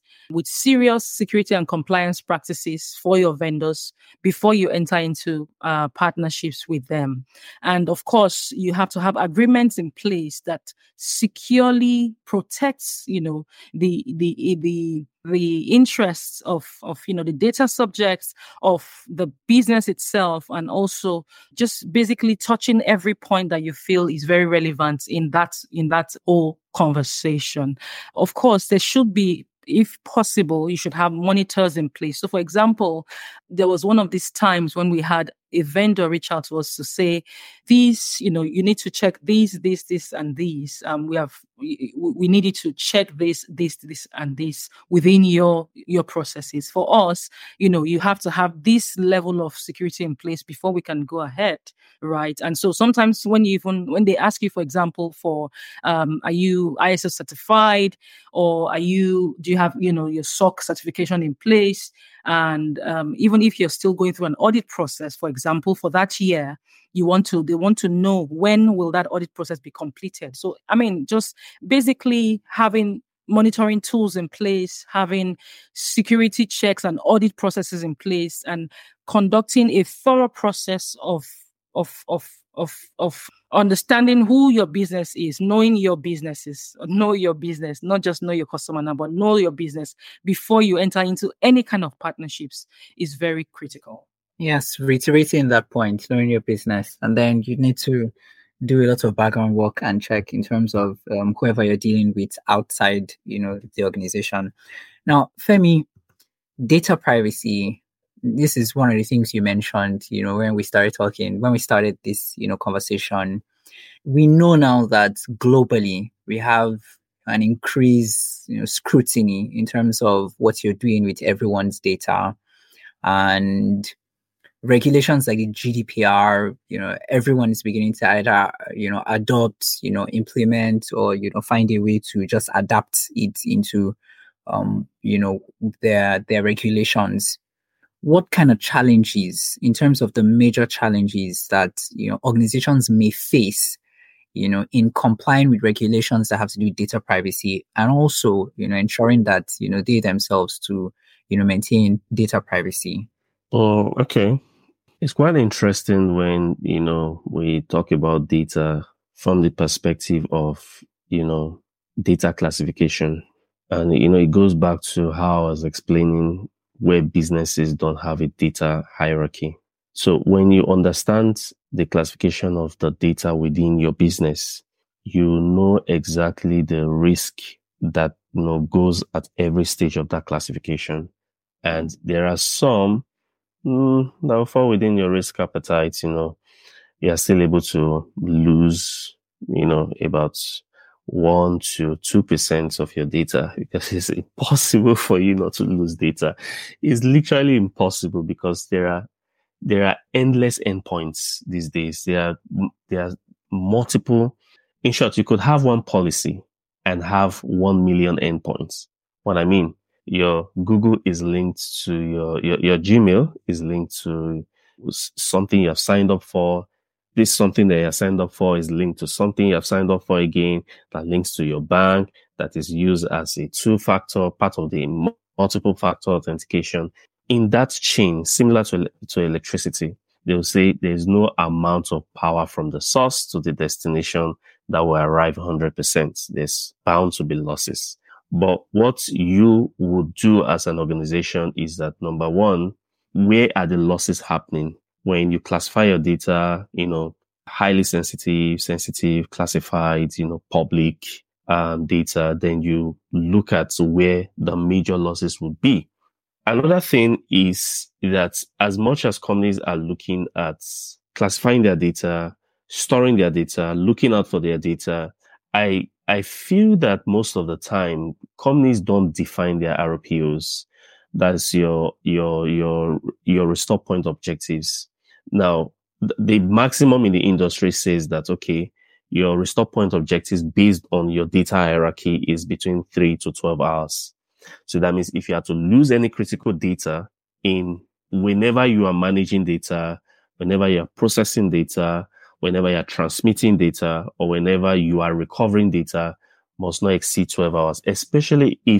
with serious security and compliance practices for your vendors before you enter into uh, partnerships with them. And of course, you have to have agreements in place that securely protects, you know, the the the the interests of of you know the data subjects of the business itself, and also just basically touching every point that you feel is very relevant in that in that whole conversation. Of course, there should be, if possible, you should have monitors in place. So, for example, there was one of these times when we had a vendor reach out to us to say, these, you know, you need to check these, this, this, and these. Um, we have, we, we needed to check this, this, this, and this within your, your processes. For us, you know, you have to have this level of security in place before we can go ahead, right? And so sometimes when you even, when they ask you, for example, for, um, are you I S O certified, or are you, do you have, you know, your S O C certification in place? And um, even if you're still going through an audit process, for example, for that year, you want to, they want to know when will that audit process be completed. So, I mean, just basically having monitoring tools in place, having security checks and audit processes in place, and conducting a thorough process of, of, of, of, of understanding who your business is, knowing your businesses, know your business, not just know your customer now, but know your business before you enter into any kind of partnerships is very critical. Yes, reiterating that point, knowing your business, and then you need to do a lot of background work and check in terms of um, whoever you're dealing with outside, you know, the organization. Now, Femi, data privacy. This is one of the things you mentioned, you know, when we started talking, when we started this, you know, conversation. We know now that globally we have an increased, you know, scrutiny in terms of what you're doing with everyone's data, and regulations like the G D P R, you know, everyone is beginning to either, you know, adopt, you know, implement, or, you know, find a way to just adapt it into, um, you know, their, their regulations. What kind of challenges, in terms of the major challenges that, you know, organizations may face, you know, in complying with regulations that have to do with data privacy, and also, you know, ensuring that, you know, they themselves to, you know, maintain data privacy? Oh, okay. It's quite interesting when, you know, we talk about data from the perspective of, you know, data classification. And, you know, it goes back to how I was explaining where businesses don't have a data hierarchy. So when you understand the classification of the data within your business, you know exactly the risk that, you know, goes at every stage of that classification. And there are some mm, that will fall within your risk appetite. You know, you are still able to lose, you know, about one to two percent of your data, because it's impossible for you not to lose data. It's literally impossible, because there are there are endless endpoints these days. There are there are multiple. In short, you could have one policy and have one million endpoints. What I mean, your Google is linked to your your, your Gmail is linked to something you have signed up for. This something that you're signed up for is linked to something you have signed up for again, that links to your bank, that is used as a two-factor, part of the multiple factor authentication. In that chain, similar to, to electricity, they'll say there's no amount of power from the source to the destination that will arrive one hundred percent. There's bound to be losses. But what you would do as an organization is that, number one, where are the losses happening? When you classify your data, you know, highly sensitive, sensitive, classified, you know, public um, data, then you look at where the major losses would be. Another thing is that as much as companies are looking at classifying their data, storing their data, looking out for their data, I I feel that most of the time companies don't define their R P Os. That's your your your your restore point objectives. Now, the maximum in the industry says that, okay, your restore point objectives based on your data hierarchy is between three to twelve hours. So that means if you have to lose any critical data in whenever you are managing data, whenever you're processing data, whenever you're transmitting data, or whenever you are recovering data, must not exceed twelve hours, especially if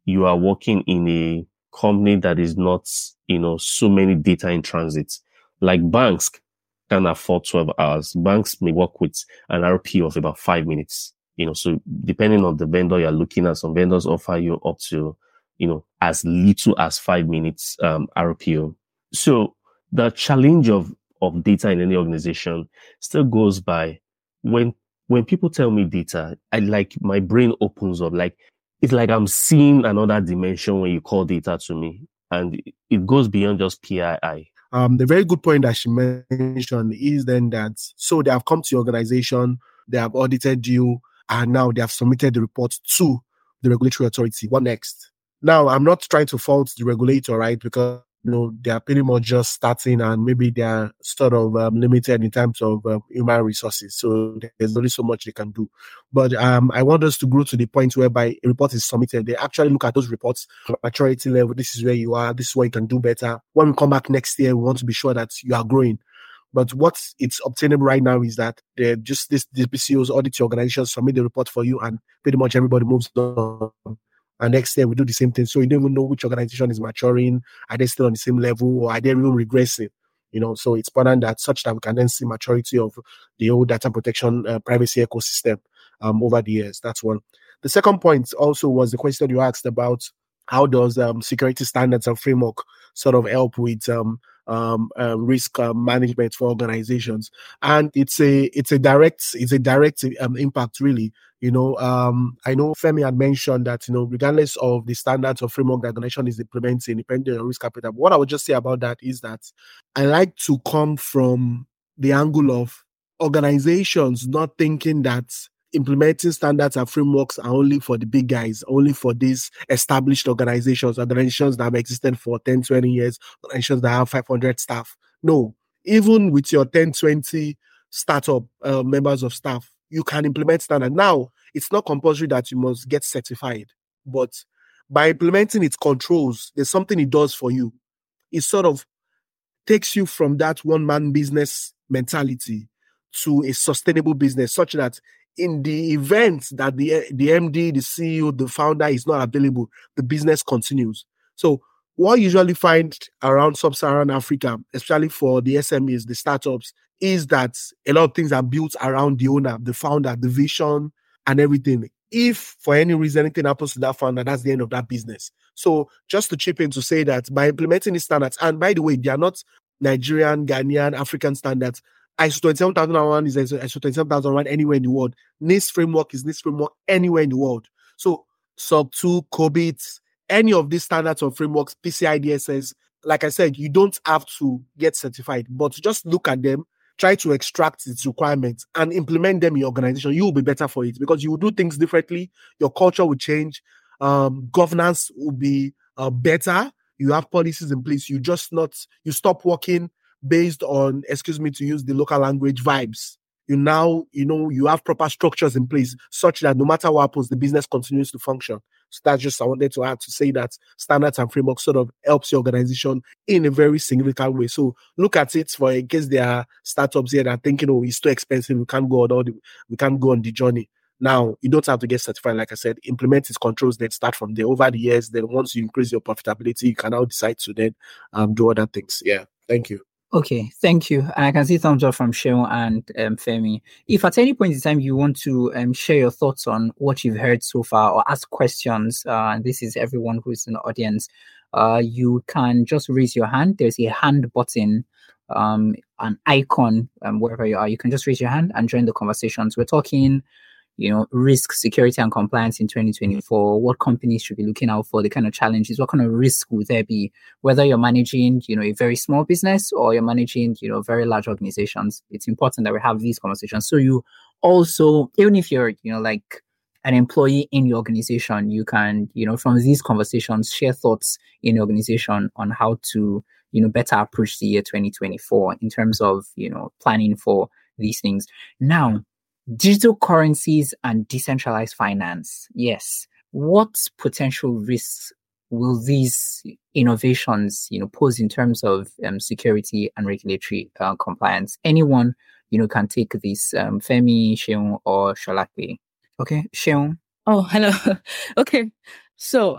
you are working in a company that is not, you know, so many data in transit. Like banks can afford twelve hours. Banks may work with an R P of about five minutes. You know, so depending on the vendor you're looking at, some vendors offer you up to, you know, as little as five minutes um, R P O. So the challenge of, of data in any organization still goes by when, when people tell me data, I like my brain opens up. Like, it's like I'm seeing another dimension when you call data to me, and it goes beyond just P I I. Um, the very good point that she mentioned is then that, so they have come to your organization, they have audited you, and now they have submitted the report to the regulatory authority. What next? Now, I'm not trying to fault the regulator, right? Because, you know, they are pretty much just starting and maybe they are sort of um, limited in terms of um, human resources. So there's only so much they can do. But um, I want us to grow to the point whereby a report is submitted. They actually look at those reports, maturity level. This is where you are. This is what you can do better. When we come back next year, we want to be sure that you are growing. But what it's obtainable right now is that they're just this, these P C Os audit your organization, submit the report for you, and pretty much everybody moves on. And next year we do the same thing. So you don't even know which organization is maturing. Are they still on the same level, or are they even regressing? You know, so it's important that such that we can then see maturity of the whole data protection uh, privacy ecosystem um, over the years. That's one. The second point also was the question you asked about how does um, security standards and framework sort of help with um, um, uh, risk uh, management for organizations, and it's a it's a direct it's a direct um, impact really. You know, um, I know Femi had mentioned that, you know, regardless of the standards or framework the organization is implementing, depending on risk capital. But what I would just say about that is that I like to come from the angle of organizations not thinking that implementing standards and frameworks are only for the big guys, only for these established organizations, organizations that have existed for ten, twenty years, organizations that have five hundred staff. No, even with your ten, twenty startup uh, members of staff, you can implement standard. Now, it's not compulsory that you must get certified, but by implementing its controls, there's something it does for you. It sort of takes you from that one-man business mentality to a sustainable business, such that in the event that the, the M D, the C E O, the founder is not available, the business continues. So what you usually find around sub-Saharan Africa, especially for the S M Es, the startups, is that a lot of things are built around the owner, the founder, the vision, and everything. If for any reason anything happens to that founder, that's the end of that business. So just to chip in to say that by implementing these standards, and by the way, they are not Nigerian, Ghanaian, African standards. I S O twenty-seven thousand one is I S O twenty-seven thousand one anywhere in the world. NIST framework is NIST framework anywhere in the world. So S O C two, COBIT, any of these standards or frameworks, P C I D S S, like I said, you don't have to get certified, but just look at them, try to extract its requirements and implement them in your organization. You will be better for it because you will do things differently. Your culture will change. Um, governance will be uh, better. You have policies in place. You just not, you stop working based on, excuse me to use the local language, vibes. You now, you know, you have proper structures in place such that no matter what happens, the business continues to function. So that's just, I wanted to add to say that standards and frameworks sort of helps your organization in a very significant way. So look at it for in case there are startups here that are thinking, oh, it's too expensive. We can't go on all the, we can't go on the journey. Now, you don't have to get certified. Like I said, implement its controls, then start from there. Over the years, then once you increase your profitability, you can now decide to then um, do other things. Yeah. Thank you. Okay, thank you. And I can see thumbs up from Sheon and um, Femi. If at any point in time you want to um, share your thoughts on what you've heard so far or ask questions, uh, and this is everyone who's in the audience, uh, you can just raise your hand. There's a hand button, um, an icon, um, wherever you are. You can just raise your hand and join the conversations. We're talking, you know, risk, security, and compliance in twenty twenty-four, what companies should be looking out for, the kind of challenges, what kind of risk would there be, whether you're managing, you know, a very small business or you're managing, you know, very large organizations. It's important that we have these conversations. So you also, even if you're, you know, like an employee in your organization, you can, you know, from these conversations, share thoughts in the organization on how to, you know, better approach the year twenty twenty-four in terms of, you know, planning for these things. Now, digital currencies and decentralized finance. Yes. What potential risks will these innovations, you know, pose in terms of um, security and regulatory uh, compliance? Anyone, you know, can take this. Um, Femi, Sheon, or Sholakwe. Okay, Sheon. Oh, hello. Okay. So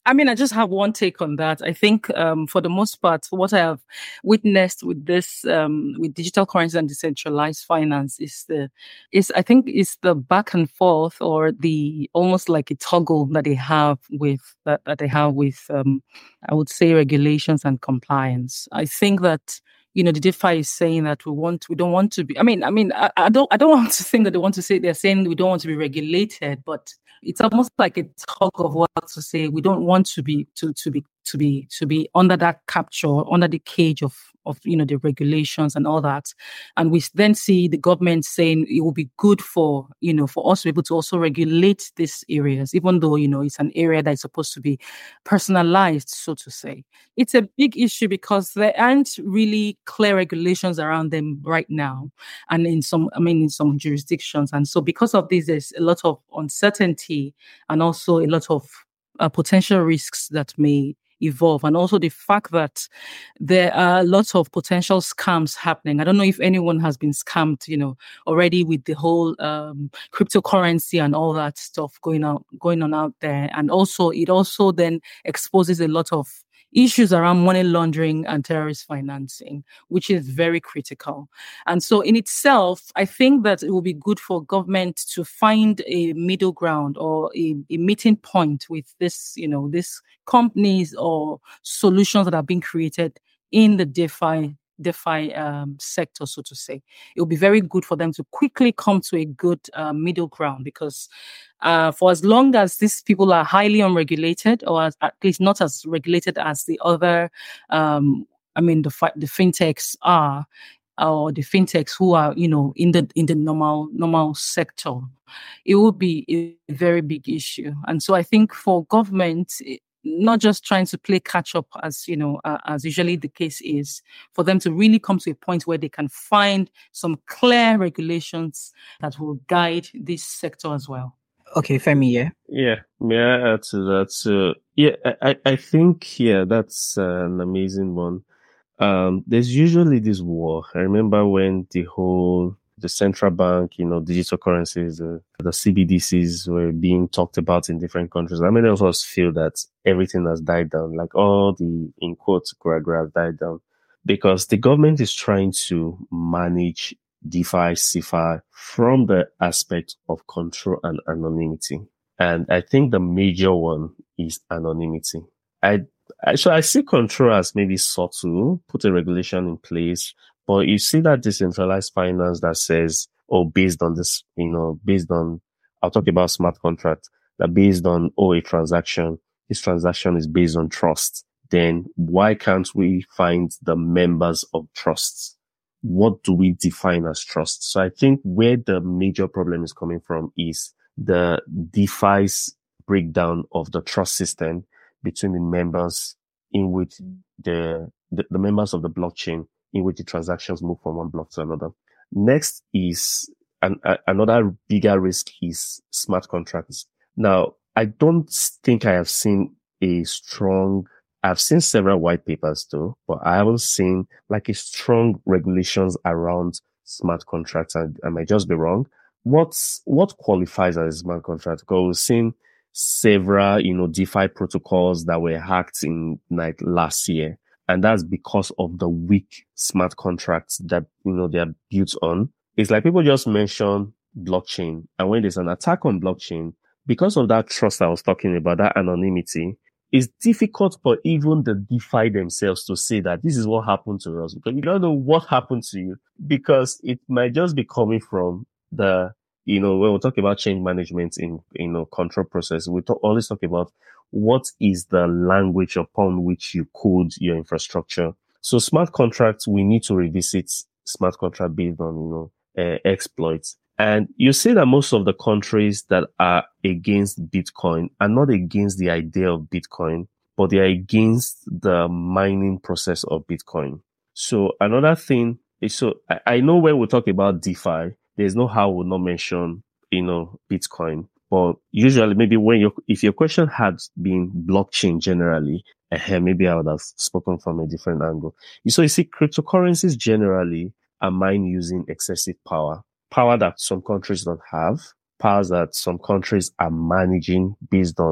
I mean, I just have one take on that. I think, um, for the most part, what I have witnessed with this, um, with digital currency and decentralized finance is the, is I think is the back and forth, or the almost like a toggle that they have with that, that they have with, um, I would say, regulations and compliance. I think that, you know, the DeFi is saying that we want, we don't want to be. I mean, I mean, I, I don't, I don't want to think that they want to say they're saying we don't want to be regulated, but it's almost like a tug of war to say we don't want to be to to be to be to be under that capture, under the cage of of you know the regulations and all that. And we then see the government saying it will be good for you know for us to be able to also regulate these areas, even though you know it's an area that is supposed to be personalized, so to say. It's a big issue because there aren't really clear regulations around them right now, and in some, I mean, in some jurisdictions. And so because of this, there's a lot of uncertainty and also a lot of uh, potential risks that may evolve. And also the fact that there are lots of potential scams happening. I don't know if anyone has been scammed, you know, already with the whole um, cryptocurrency and all that stuff going on, going on out there. And also, it also then exposes a lot of issues around money laundering and terrorist financing, which is very critical. And so in itself, I think that it will be good for government to find a middle ground or a, a meeting point with this, you know, these companies or solutions that are being created in the DeFi DeFi um, sector, so to say. It will be very good for them to quickly come to a good uh, middle ground, because uh, for as long as these people are highly unregulated, or as, at least not as regulated as the other, um, I mean, the fi- the fintechs are, or the fintechs who are, you know, in the in the normal normal sector, it will be a very big issue. And so I think for government, it, not just trying to play catch up, as you know, uh, as usually the case is, for them to really come to a point where they can find some clear regulations that will guide this sector as well. Okay, Femi, yeah. Yeah, may I add to that? So, yeah, I, I think, yeah, that's uh, an amazing one. Um, there's usually this war. I remember when the whole, the central bank, you know, digital currencies, uh, the C B D Cs were being talked about in different countries. I mean, many of us feel that everything has died down, like all the, in quotes, gragra has died down, because the government is trying to manage DeFi, CeFi from the aspect of control and anonymity. And I think the major one is anonymity. I, I so I see control as maybe subtle, put a regulation in place, but you see that decentralized finance that says, oh, based on this, you know, based on, I'll talk about smart contract, that based on, oh, a transaction, this transaction is based on trust. Then why can't we find the members of trusts? What do we define as trust? So I think where the major problem is coming from is the DeFi's breakdown of the trust system between the members in which the, the, the members of the blockchain in which the transactions move from one block to another. Next is an, a, another bigger risk is smart contracts. Now, I don't think I have seen a strong I've seen several white papers too, but I haven't seen like a strong regulations around smart contracts. And I might just be wrong. What's, what qualifies as a smart contract? Because we've seen several, you know, DeFi protocols that were hacked in like last year. And that's because of the weak smart contracts that, you know, they are built on. It's like people just mention blockchain. And when there's an attack on blockchain, because of that trust I was talking about, that anonymity, it's difficult for even the DeFi themselves to say that this is what happened to us, because you don't know what happened to you, because it might just be coming from the, you know, when we talk about change management in, you know, control process, we talk, always talk about what is the language upon which you code your infrastructure. So smart contracts, we need to revisit smart contract based on, you know, uh, exploits. And you see that most of the countries that are against Bitcoin are not against the idea of Bitcoin, but they are against the mining process of Bitcoin. So another thing is, so I, I know when we talk about DeFi, there's no how we'll not mention, you know, Bitcoin. But usually maybe when you, if your question had been blockchain generally, uh, maybe I would have spoken from a different angle. So you see, cryptocurrencies generally are mined using excessive power. Power that some countries don't have, powers that some countries are managing based on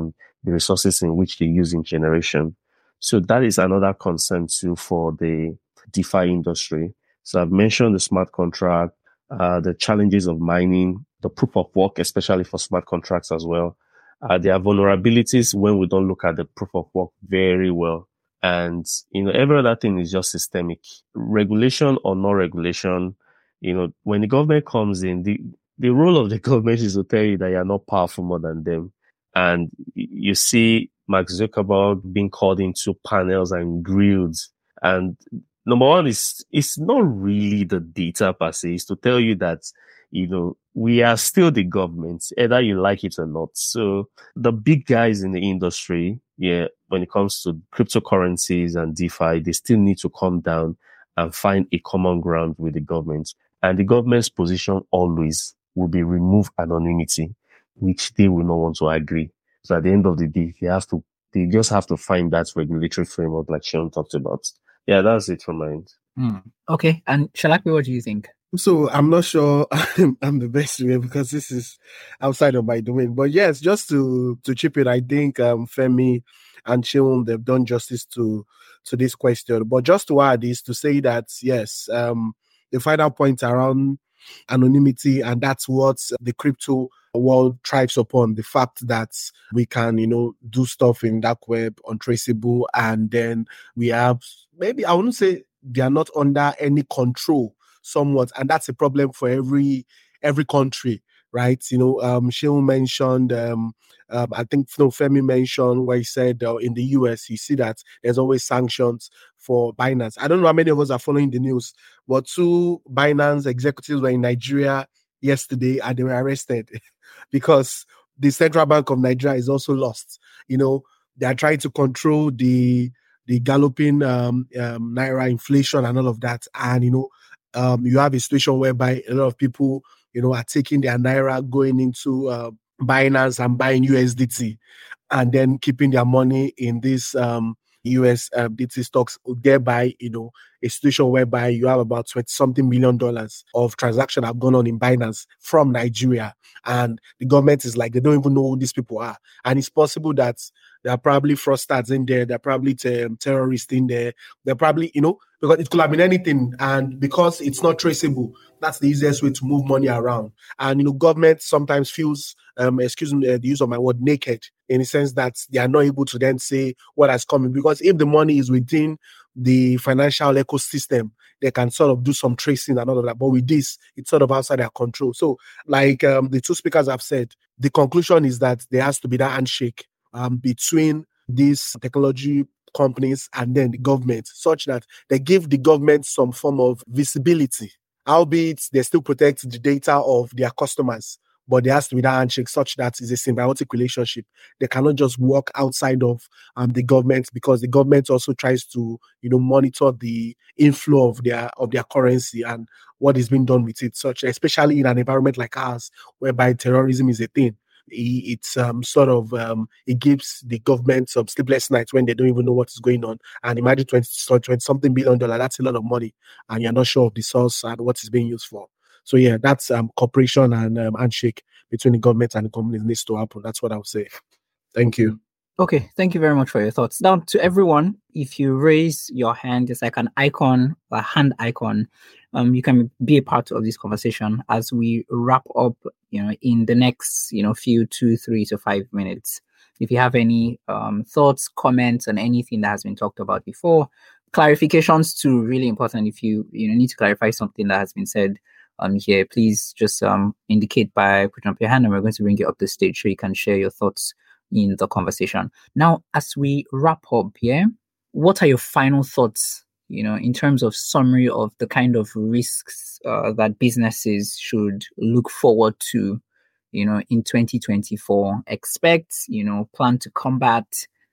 the resources in which they use in generation. So that is another concern too for the DeFi industry. So I've mentioned the smart contract, uh, the challenges of mining, the proof of work, especially for smart contracts as well. Uh, there are vulnerabilities when we don't look at the proof of work very well. And, you know, every other thing is just systemic. Regulation or no regulation, you know, when the government comes in, the, the role of the government is to tell you that you're not powerful more than them. And you see Mark Zuckerberg being called into panels and grilled. And number one is, it's not really the data per se. It's to tell you that, you know, we are still the government, either you like it or not. So the big guys in the industry, yeah, when it comes to cryptocurrencies and DeFi, they still need to come down and find a common ground with the government. And the government's position always will be remove anonymity, which they will not want to agree. So at the end of the day, they have to, they just have to find that regulatory framework like Sean talked about. Yeah, that's it from my end. Mm. Okay. And Shalakwe, what do you think? So I'm not sure I'm, I'm the best way because this is outside of my domain. But yes, just to to chip in, I think um, Femi and Sheun, they've done justice to to this question. But just to add is to say that yes, um, the final point around anonymity, and that's what the crypto world thrives upon, the fact that we can, you know, do stuff in dark web, untraceable, and then we have, maybe I wouldn't say they are not under any control somewhat, and that's a problem for every every country, right? You know, um, Sheun mentioned, um, um, I think no, Femi mentioned where he said uh, in the U S, you see that there's always sanctions for Binance. I don't know how many of us are following the news, but two Binance executives were in Nigeria yesterday and they were arrested because the Central Bank of Nigeria is also lost. You know, they are trying to control the the galloping um, um, Naira inflation and all of that, and you know, Um, you have a situation whereby a lot of people, you know, are taking their Naira, going into uh, Binance and buying U S D T, and then keeping their money in this um, U S uh, D T stocks, thereby, you know, a situation whereby you have about twenty something million dollars of transaction have gone on in Binance from Nigeria. And the government is like, they don't even know who these people are. And it's possible that there are probably fraudsters in there. There are probably te- terrorists in there. They're probably, you know, because it could have been anything. And because it's not traceable, that's the easiest way to move money around. And, you know, government sometimes feels, um, excuse me, uh, the use of my word, naked, in the sense that they are not able to then say what has come in. Because if the money is within the financial ecosystem, they can sort of do some tracing and all of that. But with this, it's sort of outside their control. So like um, the two speakers have said, the conclusion is that there has to be that handshake um, between these technology companies and then the government, such that they give the government some form of visibility, albeit they still protect the data of their customers. But there has to be that handshake such that it's a symbiotic relationship. They cannot just walk outside of um, the government, because the government also tries to, you know, monitor the inflow of their of their currency and what is being done with it. Such, especially in an environment like ours, whereby terrorism is a thing. It's um, sort of um, it gives the government some sleepless nights when they don't even know what is going on. And imagine twenty, twenty something billion dollars, that's a lot of money, and you're not sure of the source and what it's being used for. So yeah, that's um, cooperation and um, handshake between the government and the companies needs to happen. That's what I would say. Thank you. Okay, thank you very much for your thoughts. Now, to everyone, if you raise your hand, it's like an icon, a hand icon. Um, you can be a part of this conversation as we wrap up, you know, in the next, you know, few two, three to five minutes. If you have any um, thoughts, comments on anything that has been talked about before, clarifications too, really important. If you, you know, need to clarify something that has been said um, here, please just um, indicate by putting up your hand, and we're going to bring you up the stage so you can share your thoughts in the conversation. Now, as we wrap up here, what are your final thoughts, you know, in terms of summary of the kind of risks uh, that businesses should look forward to, you know, in twenty twenty-four, expect, you know, plan to combat,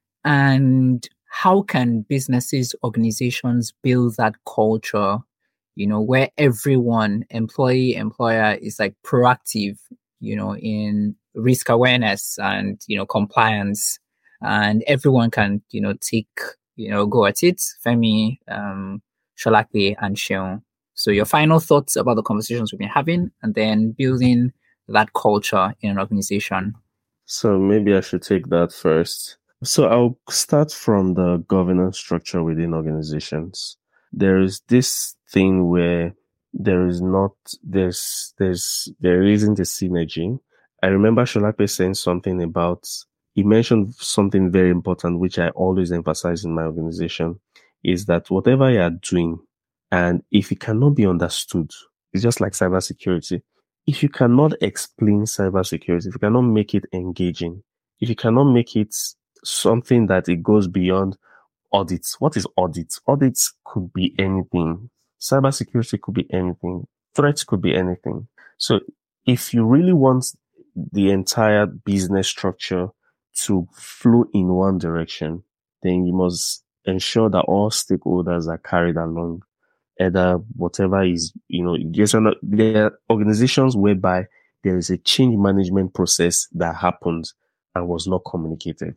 and how can businesses, organizations build that culture, you know, where everyone, employee, employer, is like proactive, you know, in risk awareness and, you know, compliance, and everyone can, you know, take, you know, go at it. Femi, um, Shalakwe, and Sheun. So your final thoughts about the conversations we've been having, and then building that culture in an organization. So maybe I should take that first. So I'll start from the governance structure within organizations. There is this thing where there is not, there's, there's, there isn't a synergy. I remember Sholape saying something about, he mentioned something very important, which I always emphasize in my organization, is that whatever you are doing, and if it cannot be understood, it's just like cybersecurity. If you cannot explain cybersecurity, if you cannot make it engaging, if you cannot make it something that it goes beyond audits. What is audits? Audits could be anything. Cybersecurity could be anything. Threats could be anything. So if you really want the entire business structure to flow in one direction, then you must ensure that all stakeholders are carried along. Either whatever is, you know, there are organizations whereby there is a change management process that happens and was not communicated.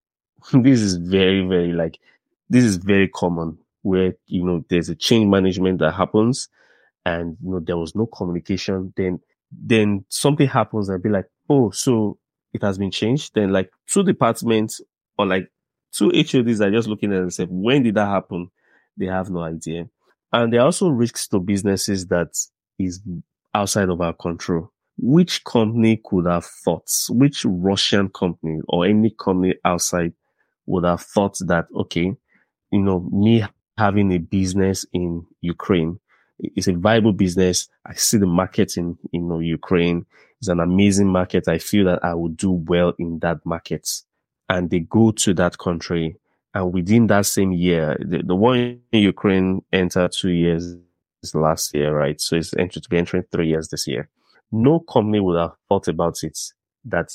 This is very, very like, this is very common where, you know, there's a change management that happens and, you know, there was no communication. Then, then something happens and be like, oh, so it has been changed. Then like two departments or like two H O Ds are just looking at it and say, when did that happen? They have no idea. And there are also risks to businesses that is outside of our control. Which company could have thought, which Russian company or any company outside would have thought that, okay, you know, me having a business in Ukraine is a viable business. I see the market in, you know, Ukraine is an amazing market. I feel that I would do well in that market. And they go to that country. And within that same year, the, the one in Ukraine entered two years last year, right? So it's entering to be entering three years this year. No company would have thought about it that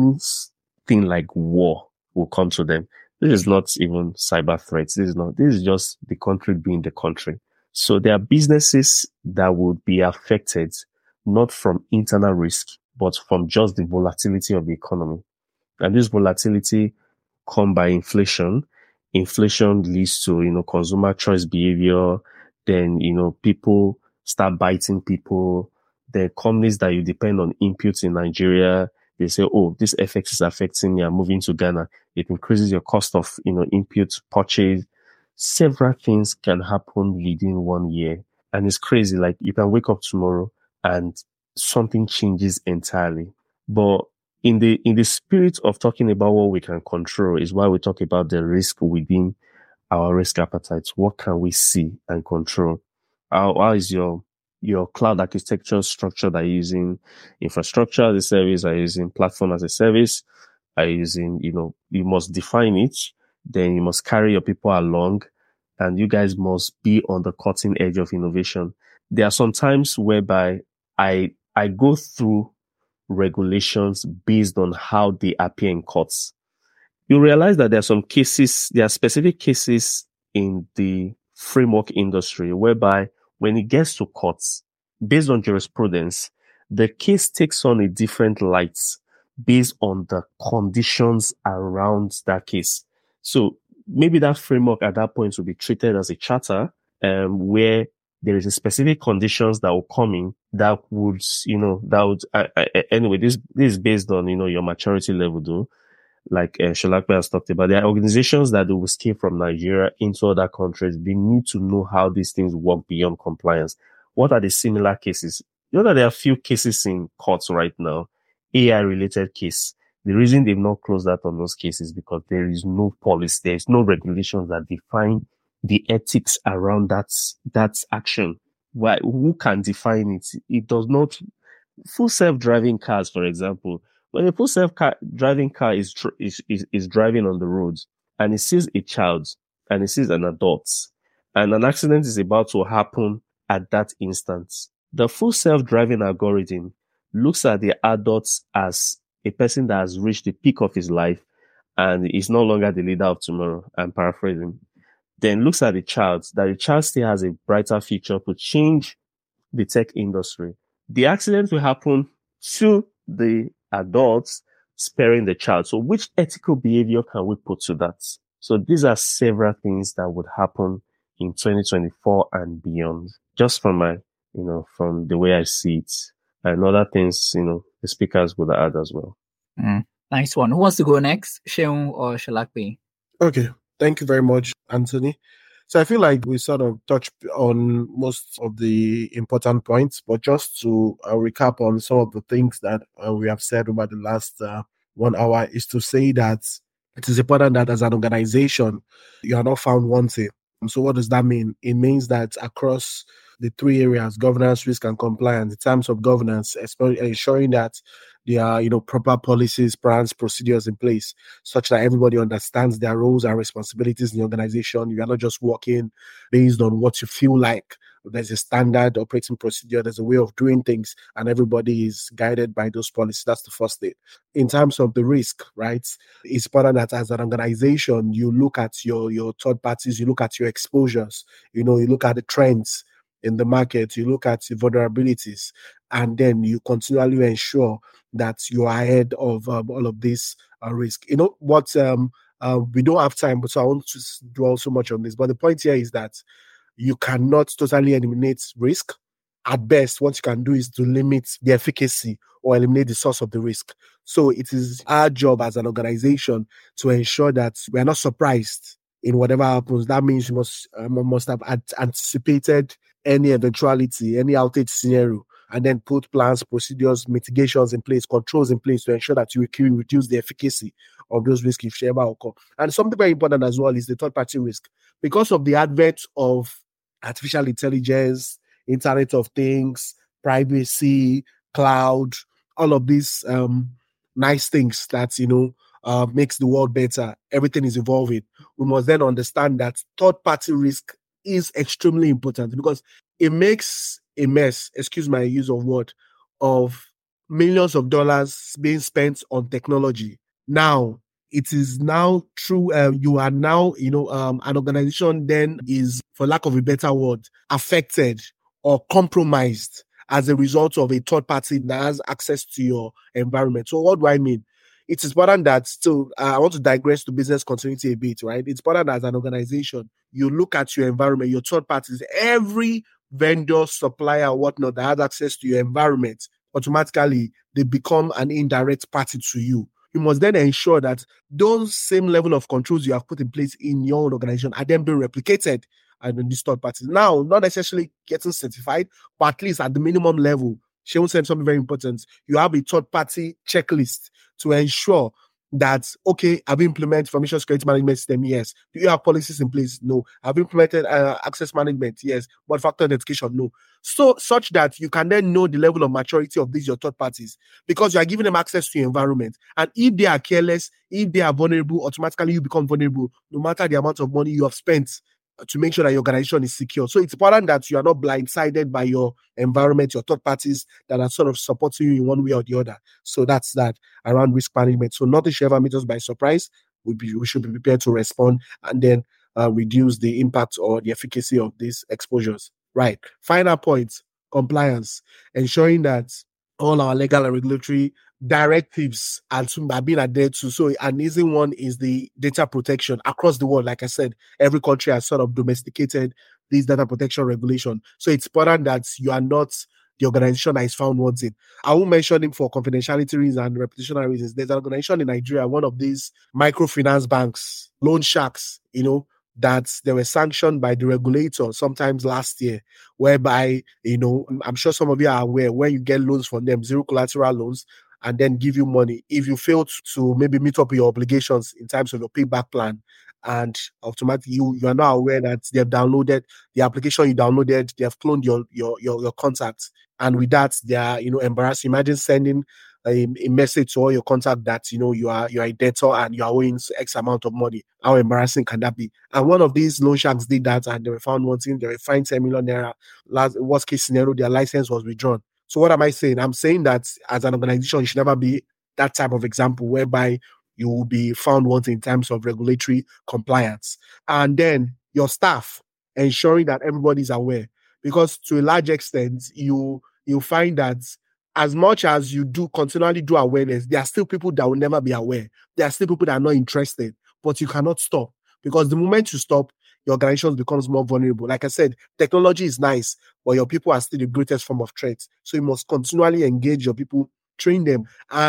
anything like war will come to them. This is not even cyber threats. This is not, this is just the country being the country. So there are businesses that would be affected, not from internal risk, but from just the volatility of the economy. And this volatility come by inflation. Inflation leads to, you know, consumer choice behavior. Then, you know, people start biting people. The companies that you depend on inputs in Nigeria, they say, oh, this F X is affecting me. I'm moving to Ghana. It increases your cost of, you know, input purchase. Several things can happen within one year. And it's crazy. Like you can wake up tomorrow and something changes entirely. But in the, in the spirit of talking about what we can control is why we talk about the risk within our risk appetites. What can we see and control? How, how is your, your cloud architecture structure that you're using? Infrastructure as a service, are you using platform as a service? Are you using, you know, you must define it. Then you must carry your people along and you guys must be on the cutting edge of innovation. There are some times whereby I, I go through regulations based on how they appear in courts. You realize that there are some cases, there are specific cases in the framework industry whereby when it gets to courts, based on jurisprudence, the case takes on a different light based on the conditions around that case. So maybe that framework at that point will be treated as a charter, um, where there is a specific conditions that will come in that would, you know, that would, uh, uh, anyway, this, this is based on, you know, your maturity level though. Like uh, Sholape has talked about, there are organizations that will scale from Nigeria into other countries. They need to know how these things work beyond compliance. What are the similar cases? You know that there are a few cases in courts right now, A I related case. The reason they've not closed that on those cases is because there is no policy, there is no regulations that define the ethics around that, that action. Why, who can define it? It does not, full self-driving cars, for example, when a full self-driving car is, is, is, is driving on the roads and it sees a child and it sees an adult and an accident is about to happen at that instance, the full self-driving algorithm looks at the adults as a person that has reached the peak of his life and is no longer the leader of tomorrow. I'm paraphrasing. Then looks at the child, that the child still has a brighter future to change the tech industry. The accident will happen to the adults, sparing the child. So which ethical behavior can we put to that? So these are several things that would happen in twenty twenty-four and beyond, just from my, you know, from the way I see it, and other things, you know, the speakers would add as well. Mm. Nice one. Who wants to go next? Sheung or Shalakwe? Okay. Thank you very much, Anthony. So I feel like we sort of touched on most of the important points, but just to uh, recap on some of the things that uh, we have said over the last uh, one hour is to say that it is important that as an organization, you are not found wanting. So what does that mean? It means that across the three areas, governance, risk, and compliance, in terms of governance, especially ensuring that there are, you know, proper policies, plans, procedures in place, such that everybody understands their roles and responsibilities in the organization. You are not just working based on what you feel like. There's a standard operating procedure, there's a way of doing things, and everybody is guided by those policies. That's the first thing. In terms of the risk, right, it's important that as an organization, you look at your, your third parties, you look at your exposures, you know, you look at the trends in the market, you look at the vulnerabilities, and then you continually ensure that you are ahead of um, all of this uh, risk. You know what? Um, uh, we don't have time, but so I won't just dwell so much on this. But the point here is that you cannot totally eliminate risk. At best, what you can do is to limit the efficacy or eliminate the source of the risk. So it is our job as an organization to ensure that we are not surprised in whatever happens. That means you must um, must have ad- anticipated any eventuality, any outage scenario, and then put plans, procedures, mitigations in place, controls in place to ensure that you can reduce the efficacy of those risks if they ever occur. And something very important as well is the third-party risk. Because of the advent of artificial intelligence, Internet of Things, privacy, cloud, all of these um, nice things that, you know, uh, makes the world better. Everything is evolving. We must then understand that third-party risk is extremely important because it makes a mess, excuse my use of word, of millions of dollars being spent on technology. Now, it is now true. Uh, you are now, you know, um, an organization then is, for lack of a better word, affected or compromised as a result of a third party that has access to your environment. So what do I mean? It is important that, so uh, I want to digress to business continuity a bit, right? It's important that as an organization, you look at your environment, your third parties, every vendor, supplier, whatnot that has access to your environment, automatically they become an indirect party to you. You must then ensure that those same level of controls you have put in place in your own organization are then being replicated and in these third parties. Now, not necessarily getting certified, but at least at the minimum level, Sheung said something very important. You have a third party checklist to ensure that, okay, have you implemented information security management system? Yes. Do you have policies in place? No. Have you implemented uh, access management? Yes. But factor identification? No. So, such that you can then know the level of maturity of these your third parties because you are giving them access to your environment. And if they are careless, if they are vulnerable, automatically you become vulnerable, no matter the amount of money you have spent to make sure that your organization is secure. So it's important that you are not blindsided by your environment, your third parties that are sort of supporting you in one way or the other. So that's that around risk management. So nothing should ever meet us by surprise. We, be, we should be prepared to respond and then uh, reduce the impact or the efficacy of these exposures. Right. Final point, compliance, ensuring that all our legal and regulatory directives are being adhered to. So an easy one is the data protection across the world. Like I said, every country has sort of domesticated this data protection regulation. So it's important that you are not the organization that is found wanting. I won't mention him for confidentiality reasons and reputational reasons. There's an organization in Nigeria, one of these microfinance banks, loan sharks, you know, that they were sanctioned by the regulator sometimes last year, whereby, you know, I'm sure some of you are aware, when you get loans from them, zero collateral loans, and then give you money, if you fail to maybe meet up with your obligations in terms of your payback plan, and automatically you, you are now aware that they have downloaded the application you downloaded, they have cloned your your your, your contacts, and with that they are, you know, embarrassed. Imagine sending a, a message to all your contact that, you know, you are you are a debtor and you are owing X amount of money. How embarrassing can that be? And one of these loan sharks did that, and they were found wanting. They were fined ten million naira. Last worst case scenario, their license was withdrawn. So what am I saying? I'm saying that as an organization, you should never be that type of example whereby you will be found wanting in terms of regulatory compliance. And then your staff, ensuring that everybody is aware. Because to a large extent, you you find that as much as you do continually do awareness, there are still people that will never be aware. There are still people that are not interested, but you cannot stop. Because the moment you stop, your organization becomes more vulnerable. Like I said, technology is nice, but your people are still the greatest form of threat. So you must continually engage your people, train them. And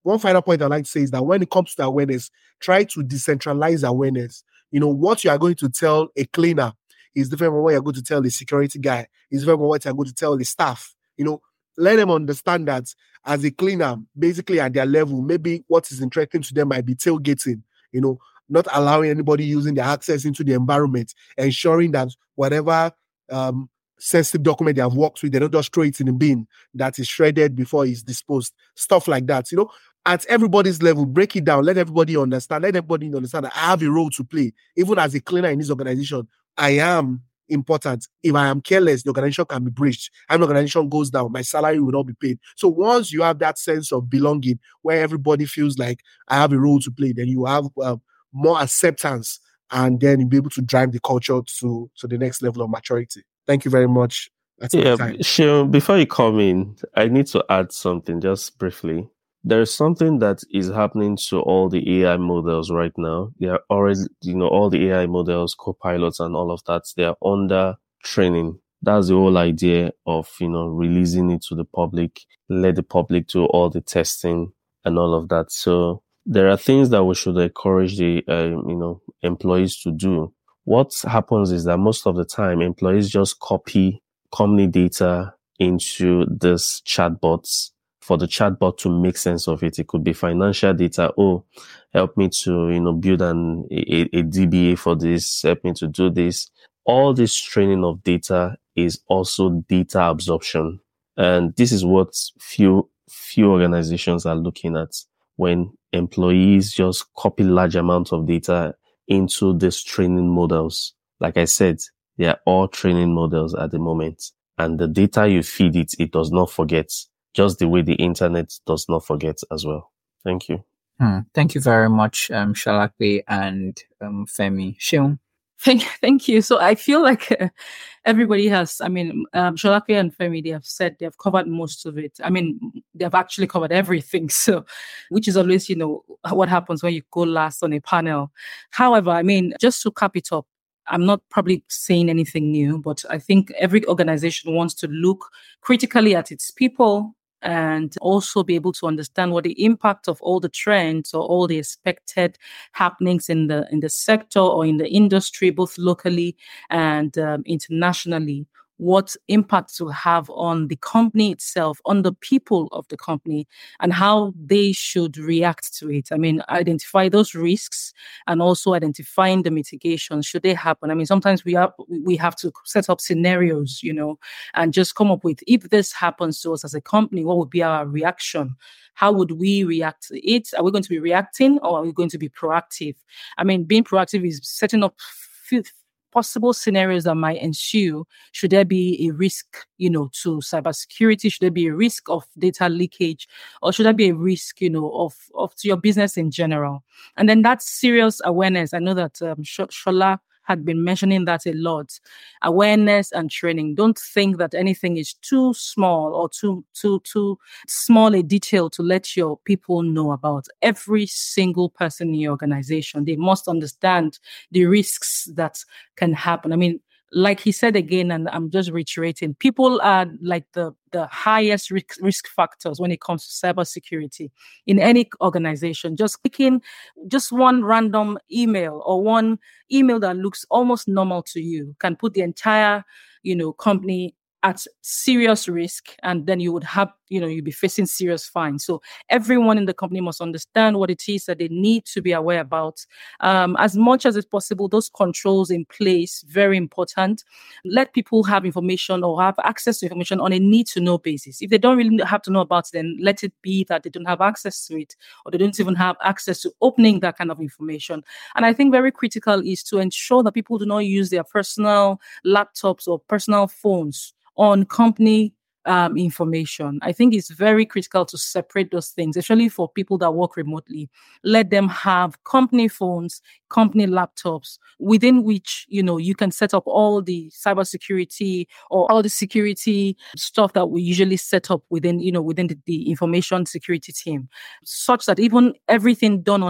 one final point I'd like to say is that when it comes to awareness, try to decentralize awareness. You know, what you are going to tell a cleaner is different from what you're going to tell the security guy. It's different from what you're going to tell the staff. You know, let them understand that as a cleaner, basically at their level, maybe what is interesting to them might be tailgating, you know, not allowing anybody using their access into the environment, ensuring that whatever um, sensitive document they have worked with, they don't just throw it in the bin that is shredded before it's disposed. Stuff like that, you know. At everybody's level, break it down. Let everybody understand. Let everybody understand that I have a role to play. Even as a cleaner in this organization, I am important. If I am careless, the organization can be breached. And the organization goes down, my salary will not be paid. So once you have that sense of belonging, where everybody feels like I have a role to play, then you have uh, more acceptance, and then you'll be able to drive the culture to, to the next level of maturity. Thank you very much. That's yeah, my time. Seun, before you come in, I need to add something just briefly. There's something that is happening to all the A I models right now. They are already, you know, all the A I models, co-pilots and all of that, they are under training. That's the whole idea of, you know, releasing it to the public, let the public do all the testing and all of that. So there are things that we should encourage the, uh, you know, employees to do. What happens is that most of the time, employees just copy company data into this chatbots for the chatbot to make sense of it. It could be financial data. Oh, help me to, you know, build an a, a D B A for this. Help me to do this. All this training of data is also data absorption. And this is what few, few organizations are looking at when employees just copy large amounts of data into these training models. Like I said, they are all training models at the moment. And the data you feed it, it does not forget, just the way the internet does not forget as well. Thank you. Hmm. Thank you very much, um, Shalakwe and um, Femi. Seun? Thank, thank you. So I feel like uh, everybody has, I mean, um, Shalakwe and Femi, they have said they have covered most of it. I mean, they have actually covered everything. So, which is always, you know, what happens when you go last on a panel. However, I mean, just to cap it up, I'm not probably saying anything new, but I think every organization wants to look critically at its people and also be able to understand what the impact of all the trends or all the expected happenings in the in the sector or in the industry, both locally and um, internationally, what impact it will have on the company itself, on the people of the company, and how they should react to it. I mean, identify those risks and also identifying the mitigations should they happen. I mean, sometimes we have we have to set up scenarios, you know, and just come up with, if this happens to us as a company, what would be our reaction? How would we react to it? Are we going to be reacting or are we going to be proactive? I mean, being proactive is setting up f- possible scenarios that might ensue. Should there be a risk, you know, to cybersecurity? Should there be a risk of data leakage? Or should there be a risk, you know, of, of to your business in general? And then that's serious awareness. I know that um, Shola had been mentioning that a lot. Awareness and training. Don't think that anything is too small or too too too small a detail to let your people know about. Every single person in your organization, they must understand the risks that can happen. I mean, like he said again, and I'm just reiterating, people are like the, the highest risk, risk factors when it comes to cybersecurity in any organization. Just clicking just one random email or one email that looks almost normal to you can put the entire, you know, company at serious risk, and then you would have, you know, you'd be facing serious fines. So everyone in the company must understand what it is that they need to be aware about. Um, as much as it's possible, those controls in place, very important. Let people have information or have access to information on a need-to-know basis. If they don't really have to know about it, then let it be that they don't have access to it, or they don't even have access to opening that kind of information. And I think very critical is to ensure that people do not use their personal laptops or personal phones on company um, information. I think it's very critical to separate those things, especially for people that work remotely. Let them have company phones, company laptops, within which, you know, you can set up all the cybersecurity or all the security stuff that we usually set up within, you know, within the, the information security team, such that even everything done on that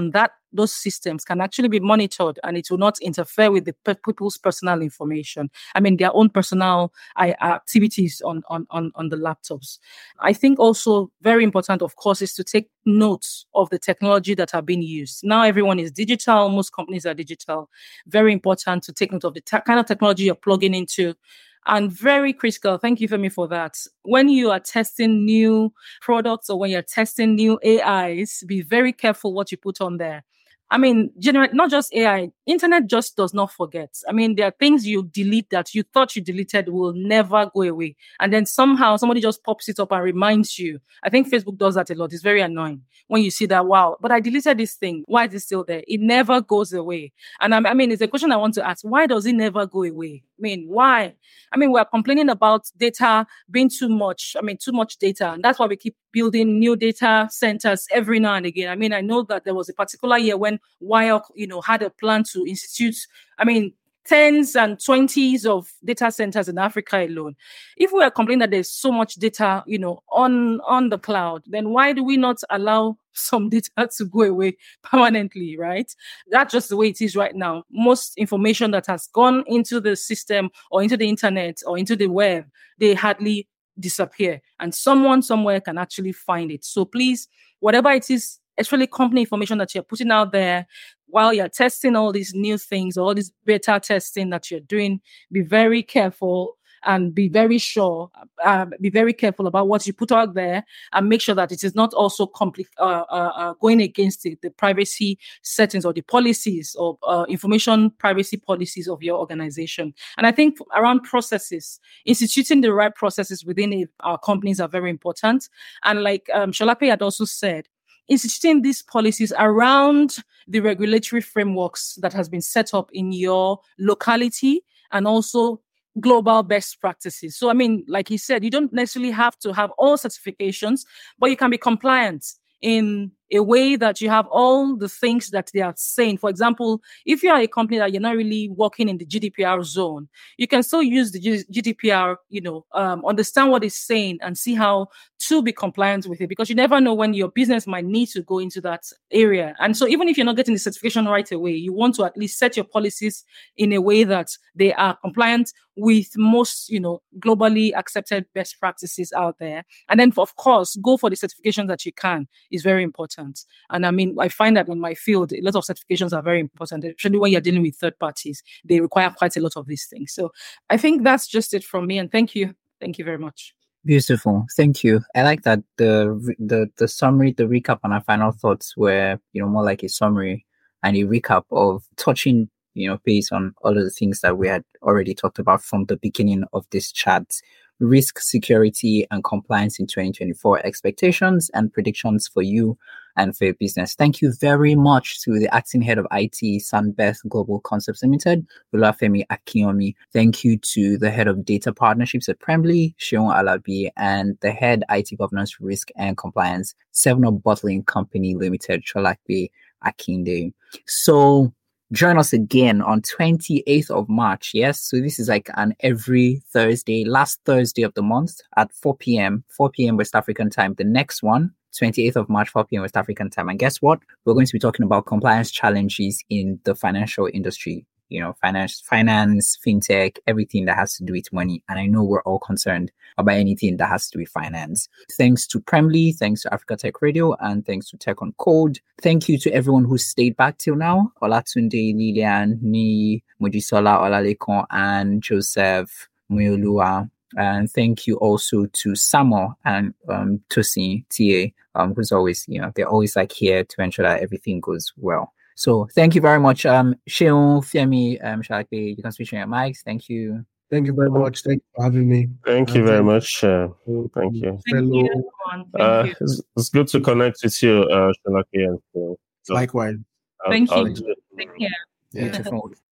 those systems can actually be monitored and it will not interfere with the pe- people's personal information. I mean, their own personal I, activities on, on, on, on the laptops. I think also very important, of course, is to take notes of the technology that are being used. Now everyone is digital. Most companies are digital. Very important to take note of the te- kind of technology you're plugging into. And very critical, thank you, Femi, for that. When you are testing new products or when you're testing new A Is, be very careful what you put on there. I mean, generate not just A I, internet just does not forget. I mean, there are things you delete that you thought you deleted will never go away. And then somehow somebody just pops it up and reminds you. I think Facebook does that a lot. It's very annoying when you see that, wow, but I deleted this thing. Why is it still there? It never goes away. And I mean, it's a question I want to ask. Why does it never go away? I mean, why? I mean, we're complaining about data being too much. I mean, too much data. And that's why we keep building new data centers every now and again. I mean, I know that there was a particular year when Wire, you know, had a plan to institute, I mean, tens and twenties of data centers in Africa alone. If we are complaining that there's so much data, you know, on, on the cloud, then why do we not allow some data to go away permanently, right? That's just the way it is right now. Most information that has gone into the system or into the internet or into the web, they hardly disappear. And someone somewhere can actually find it. So please, whatever it is, especially company information that you're putting out there while you're testing all these new things, all this beta testing that you're doing, be very careful and be very sure, uh, be very careful about what you put out there and make sure that it is not also compli- uh, uh, uh, going against the, the privacy settings or the policies or uh, information privacy policies of your organization. And I think around processes, instituting the right processes within a, our companies are very important. And like um, Sholape had also said, instituting these policies around the regulatory frameworks that has been set up in your locality and also global best practices. So, I mean, like he said, you don't necessarily have to have all certifications, but you can be compliant in a way that you have all the things that they are saying. For example, if you are a company that you're not really working in the G D P R zone, you can still use the G D P R, you know, um, understand what it's saying and see how to be compliant with it, because you never know when your business might need to go into that area. And so even if you're not getting the certification right away, you want to at least set your policies in a way that they are compliant with most, you know, globally accepted best practices out there. And then, of course, go for the certifications that you can is very important. And I mean, I find that in my field, a lot of certifications are very important, especially when you're dealing with third parties. They require quite a lot of these things. So I think that's just it from me. And thank you. Thank you very much. Beautiful. Thank you. I like that the the the summary, the recap and our final thoughts were, you know, more like a summary and a recap of touching, you know, based on all of the things that we had already talked about from the beginning of this chat. Risk, security, and compliance in twenty twenty-four, expectations and predictions for you and for your business. Thank you very much to the acting head of I T, Sunbeth Global Concepts Limited, Olafemi Akinyemi. Thank you to the head of data partnerships at Prembly, Seun Alabi, and the head I T governance, risk, and compliance, Seven Up Bottling Company Limited, Sholape Akinde. So, join us again on twenty-eighth of March. Yes. So this is like an every Thursday, last Thursday of the month at four p.m., four p.m. West African time. The next one, twenty-eighth of March, four p.m. West African time. And guess what? We're going to be talking about compliance challenges in the financial industry. You know, finance, finance, fintech, everything that has to do with money. And I know we're all concerned about anything that has to do with finance. Thanks to Prembly, thanks to Africa Tech Radio, and thanks to Tech on Code. Thank you to everyone who stayed back till now. Olatunde, Lilian, Ni, Mojisola, Olalekon, and Joseph Muyolua. And thank you also to Samo and um, Tosin, T A, um, who's always, you know, they're always like here to ensure that everything goes well. So thank you very much. Um, Seun, Femi, um, Sholape, you can switch on your mics. Thank you. Thank you very much. Thank you for having me. Thank you And very thank much. Uh, thank you. Thank Hello. you, everyone. Thank Uh, you. it's, it's good to connect with you, uh, Sholape. And, uh, so Likewise. I'll, Thank I'll you. do it Take tomorrow. care. Yeah. Beautiful.